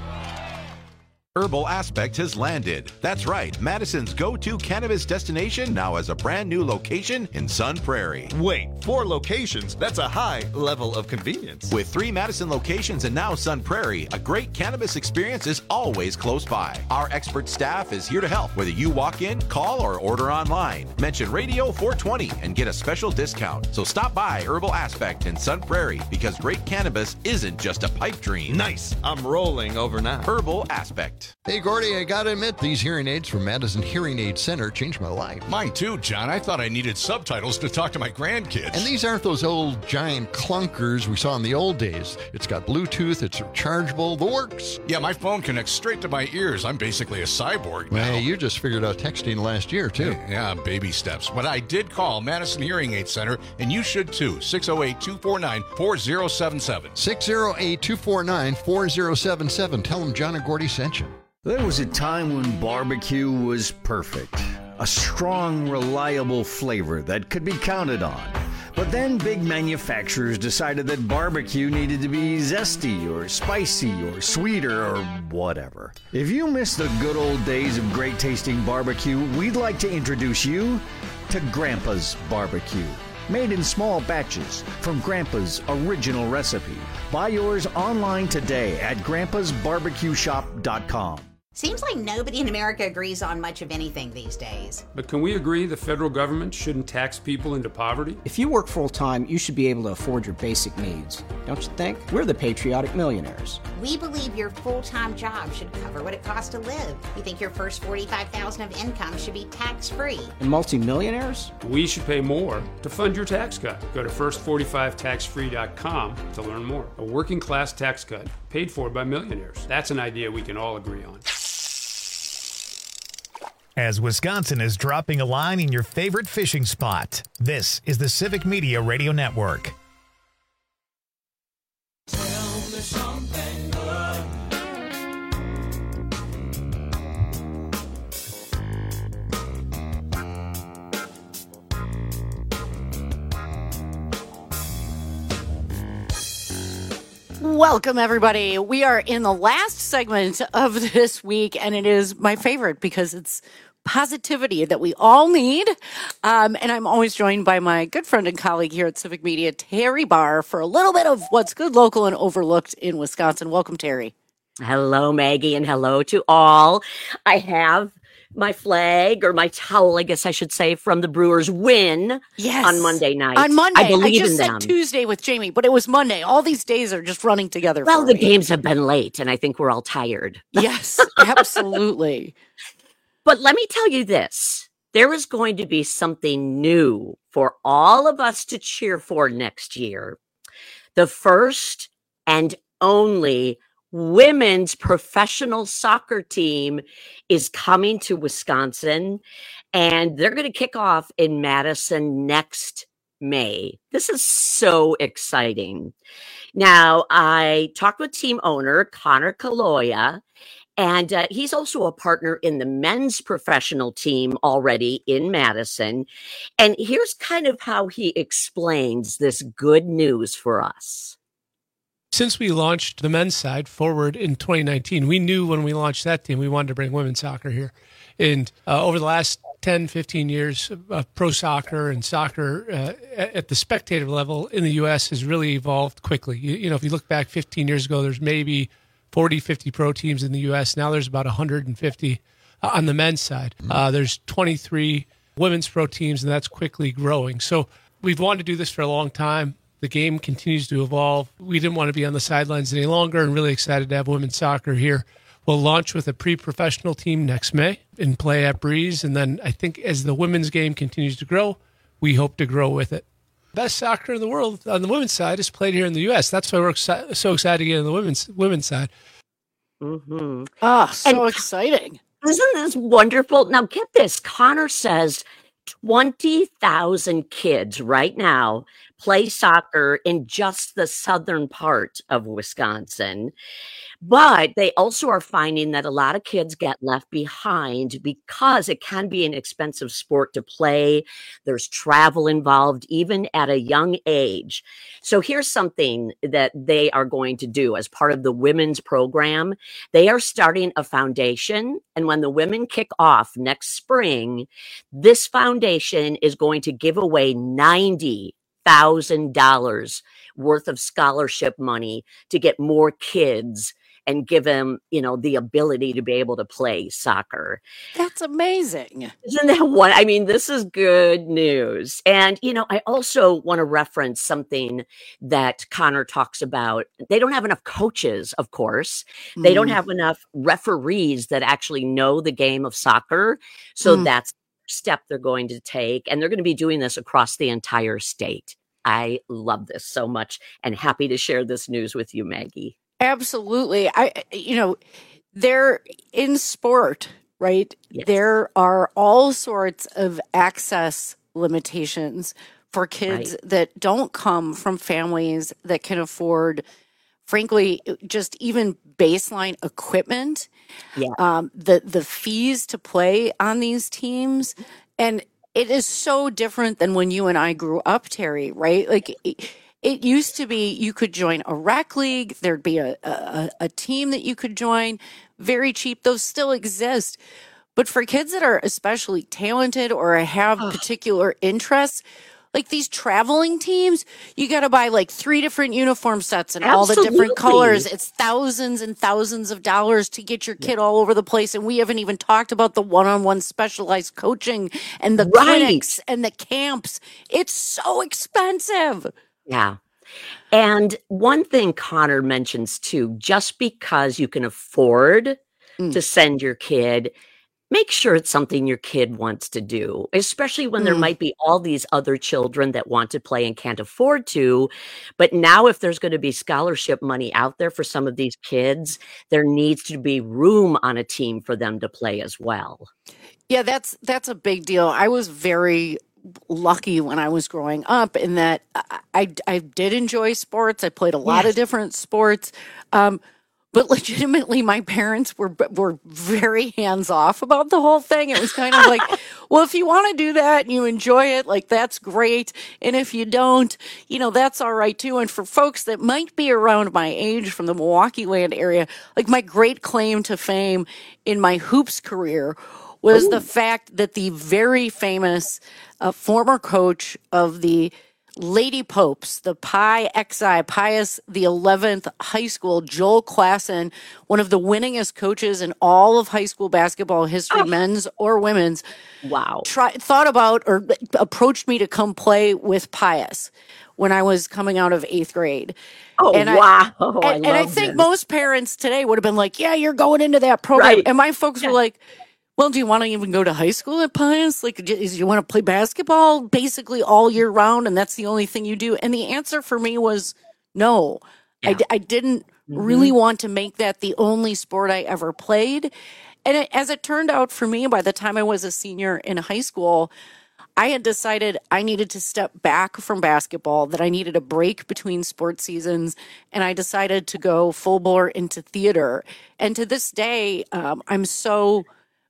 S19: Herbal Aspect has landed. That's right, Madison's go-to cannabis destination now has a brand new location in Sun Prairie.
S20: Wait, four locations? That's a high level of convenience.
S19: With three Madison locations and now Sun Prairie, a great cannabis experience is always close by. Our expert staff is here to help, whether you walk in, call, or order online. Mention Radio four twenty and get a special discount. So stop by Herbal Aspect in Sun Prairie, because great cannabis isn't just a pipe dream.
S20: Nice. I'm rolling over now.
S19: Herbal Aspect.
S9: Hey, Gordy, I gotta admit, these hearing aids from Madison Hearing Aid Center changed my life.
S10: Mine too, John. I thought I needed subtitles to talk to my grandkids.
S9: And these aren't those old giant clunkers we saw in the old days. It's got Bluetooth, it's rechargeable, the works.
S10: Yeah, my phone connects straight to my ears. I'm basically a cyborg now.
S9: Well, you just figured out texting last year, too.
S10: Yeah, baby steps. But I did call Madison Hearing Aid Center, and you should too. six oh eight, two four nine, four oh seven seven.
S9: six oh eight, two four nine, four oh seven seven. Tell them John and Gordy sent you.
S22: There was a time when barbecue was perfect. A strong, reliable flavor that could be counted on. But then big manufacturers decided that barbecue needed to be zesty or spicy or sweeter or whatever. If you miss the good old days of great tasting barbecue, we'd like to introduce you to Grandpa's Barbecue. Made in small batches from Grandpa's original recipe. Buy yours online today at grandpas barbecue shop dot com.
S26: Seems like nobody in America agrees on much of anything these days.
S27: But can we agree the federal government shouldn't tax people into poverty?
S28: If you work full-time, you should be able to afford your basic needs. Don't you think? We're the patriotic millionaires.
S26: We believe your full-time job should cover what it costs to live. We think your first forty-five thousand dollars of income should be tax-free.
S28: And multimillionaires?
S27: We should pay more to fund your tax cut. Go to first forty-five tax free dot com to learn more. A working class tax cut paid for by millionaires. That's an idea we can all agree on.
S24: As Wisconsin is dropping a line in your favorite fishing spot, this is the Civic Media Radio Network.
S29: Tell me something good.
S3: Welcome, everybody. We are in the last segment of this week, and it is my favorite because it's positivity that we all need. Um, and I'm always joined by my good friend and colleague here at Civic Media, Terry Barr, for a little bit of what's good, local, and overlooked in Wisconsin. Welcome, Terry.
S30: Hello, Maggie, and hello to all. I have my flag, or my towel, I guess I should say, from the Brewers' win
S3: yes.
S30: on Monday night.
S3: On Monday.
S30: I believe
S3: I just
S30: in
S3: said
S30: them.
S3: Tuesday with Jamie, but it was Monday. All these days are just running together.
S30: Well,
S3: for
S30: the
S3: me.
S30: games have been late, and I think we're all tired.
S3: Yes, absolutely.
S30: But let me tell you this. There is going to be something new for all of us to cheer for next year. The first and only women's professional soccer team is coming to Wisconsin, and they're going to kick off in Madison next May. This is so exciting. Now, I talked with team owner Connor Kaloya, and uh, he's also a partner in the men's professional team already in Madison. And here's kind of how he explains this good news for us.
S31: Since we launched the men's side forward in twenty nineteen, we knew when we launched that team, we wanted to bring women's soccer here. And uh, over the last ten, fifteen years, uh, pro soccer and soccer uh, at the spectator level in the U S has really evolved quickly. You, you know, if you look back fifteen years ago, there's maybe forty, fifty pro teams in the U S. Now there's about one hundred fifty uh, on the men's side. Uh, there's twenty-three women's pro teams, and that's quickly growing. So we've wanted to do this for a long time. The game continues to evolve. We didn't want to be on the sidelines any longer, and really excited to have women's soccer here. We'll launch with a pre-professional team next May and play at Breeze. And then I think as the women's game continues to grow, we hope to grow with it. Best soccer in the world on the women's side is played here in the U S. That's why we're exci- so excited to get on the women's women's side.
S30: Mm-hmm.
S3: Ah, so
S30: And-
S3: exciting.
S30: Isn't this wonderful? Now, get this. Connor says twenty thousand kids right now play soccer in just the southern part of Wisconsin. But they also are finding that a lot of kids get left behind because it can be an expensive sport to play. There's travel involved, even at a young age. So here's something that they are going to do as part of the women's program. They are starting a foundation. And when the women kick off next spring, this foundation is going to give away ninety thousand dollars worth of scholarship money to get more kids and give them, you know, the ability to be able to play soccer.
S3: That's amazing.
S30: Isn't that one? I mean, this is good news. And, you know, I also want to reference something that Connor talks about. They don't have enough coaches, of course. They don't
S3: Mm.
S30: have enough referees that actually know the game of soccer. So
S3: Mm.
S30: that's the step they're going to take. And they're going to be doing this across the entire state. I love this so much and happy to share this news with you, Maggie.
S3: Absolutely. I, you know, they're in sport, right? There are all sorts of access limitations for kids
S30: Right.
S3: that don't come from families that can afford, frankly, just even baseline equipment.
S30: Yeah.
S3: Um, the the fees to play on these teams, and it is so different than when you and I grew up, Terry. Right? Like. It, It used to be you could join a rec league. There'd be a, a, a team that you could join, very cheap. Those still exist. But for kids that are especially talented or have particular interests, like these traveling teams, you got to buy like three different uniform sets and all the different colors.
S30: Absolutely.
S3: It's thousands and thousands of dollars to get your kid all over the place. And we haven't even talked about the one-on-one specialized coaching and the
S30: Right.
S3: clinics and the camps. It's so expensive.
S30: Yeah. And one thing Connor mentions too, just because you can afford to send your kid, make sure it's something your kid wants to do, especially when there
S3: Mm.
S30: might be all these other children that want to play and can't afford to. But now, if there's going to be scholarship money out there for some of these kids, there needs to be room on a team for them to play as well.
S3: Yeah, that's that's a big deal. I was very lucky when I was growing up in that I, I, I did enjoy sports. I played a lot of
S30: Yes.
S3: different sports. Um, but legitimately, my parents were were very hands off about the whole thing. It was kind of like, well, if you want to do that and you enjoy it, like that's great. And if you don't, you know, that's all right too. And for folks that might be around my age from the Milwaukee land area, like my great claim to fame in my hoops career was the fact that the very famous uh, former coach of the Lady Popes, the Pi Xi, Pius the eleventh High School, Joel Klassen, one of the winningest coaches in all of high school basketball history, men's or women's.
S30: Wow.
S3: Try, thought about or approached me to come play with Pius when I was coming out of eighth grade.
S30: Oh,
S3: and
S30: wow.
S3: I,
S30: I
S3: and, and I
S30: love
S3: think
S30: this.
S3: most parents today would have been like, yeah, you're going into that program.
S30: Right.
S3: And my folks were like, well, do you want to even go to high school at Pius? Like, do you want to play basketball basically all year round, and that's the only thing you do? And the answer for me was no. I, d- I didn't really want to make that the only sport I ever played. And it, as it turned out for me, by the time I was a senior in high school, I had decided I needed to step back from basketball, that I needed a break between sports seasons, and I decided to go full bore into theater. And to this day, um, I'm so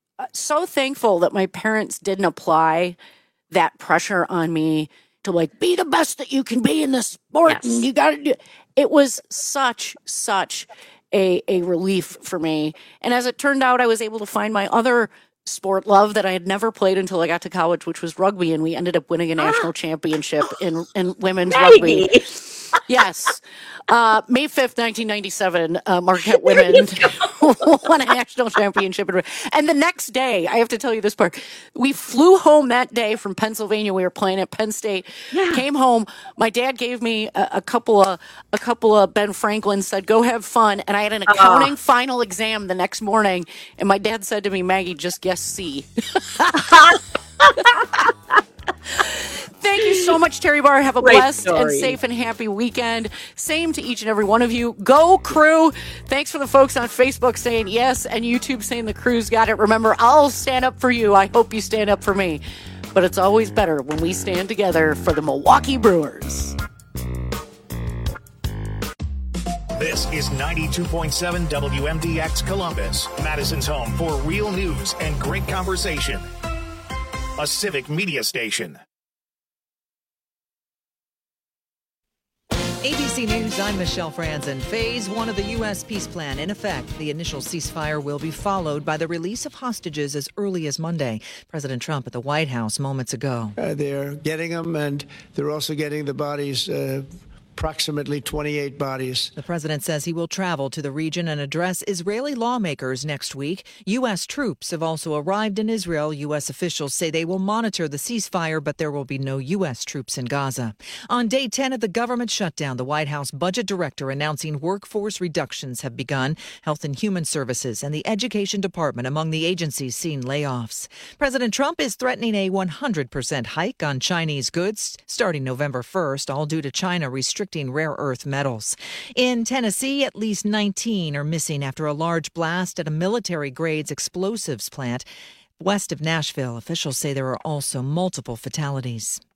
S3: so thankful that my parents didn't apply that pressure on me to like be the best that you can be in this sport.
S30: Yes.
S3: And you got to do it. Was such, such a, a relief for me. And as it turned out, I was able to find my other sport love that I had never played until I got to college, which was rugby. And we ended up winning a national championship in, in women's rugby.
S30: Maggie.
S3: Yes. Uh, May fifth, nineteen ninety-seven, uh, Marquette women won a national championship. And the next day, I have to tell you this part, we flew home that day from Pennsylvania. We were playing at Penn State. Yeah. Came home. My dad gave me a, a couple of a couple of Ben Franklin, said, go have fun. And I had an accounting uh. final exam the next morning. And my dad said to me, Maggie, just guess C. Thank you so much, Terry Barr. Have a
S30: Great
S3: blessed
S30: story.
S3: and safe and happy weekend. Same to each and every one of you. Go Crew. Thanks for the folks on Facebook saying yes and YouTube saying the Crew's got it. Remember, I'll stand up for you. I hope you stand up for me. But it's always better when we stand together for the Milwaukee Brewers.
S24: This is ninety-two point seven W M D X Columbus, Madison's home for real news and great conversation. A civic media station.
S4: A B C News, I'm Michelle Franzen. Phase one of the U S peace plan in effect. The initial ceasefire will be followed by the release of hostages as early as Monday. President Trump at the White House moments ago.
S5: Uh, they're getting them, and they're also getting the bodies, uh, approximately twenty-eight bodies.
S4: The president says he will travel to the region and address Israeli lawmakers next week. U S troops have also arrived in Israel. U S officials say they will monitor the ceasefire, but there will be no U S troops in Gaza. On day ten of the government shutdown, the White House budget director announcing workforce reductions have begun. Health and Human Services and the Education Department among the agencies seeing layoffs. President Trump is threatening a one hundred percent hike on Chinese goods starting November first, all due to China restricting rare earth metals. In Tennessee, at least nineteen are missing after a large blast at a military-grade explosives plant west of Nashville. Officials say there are also multiple fatalities.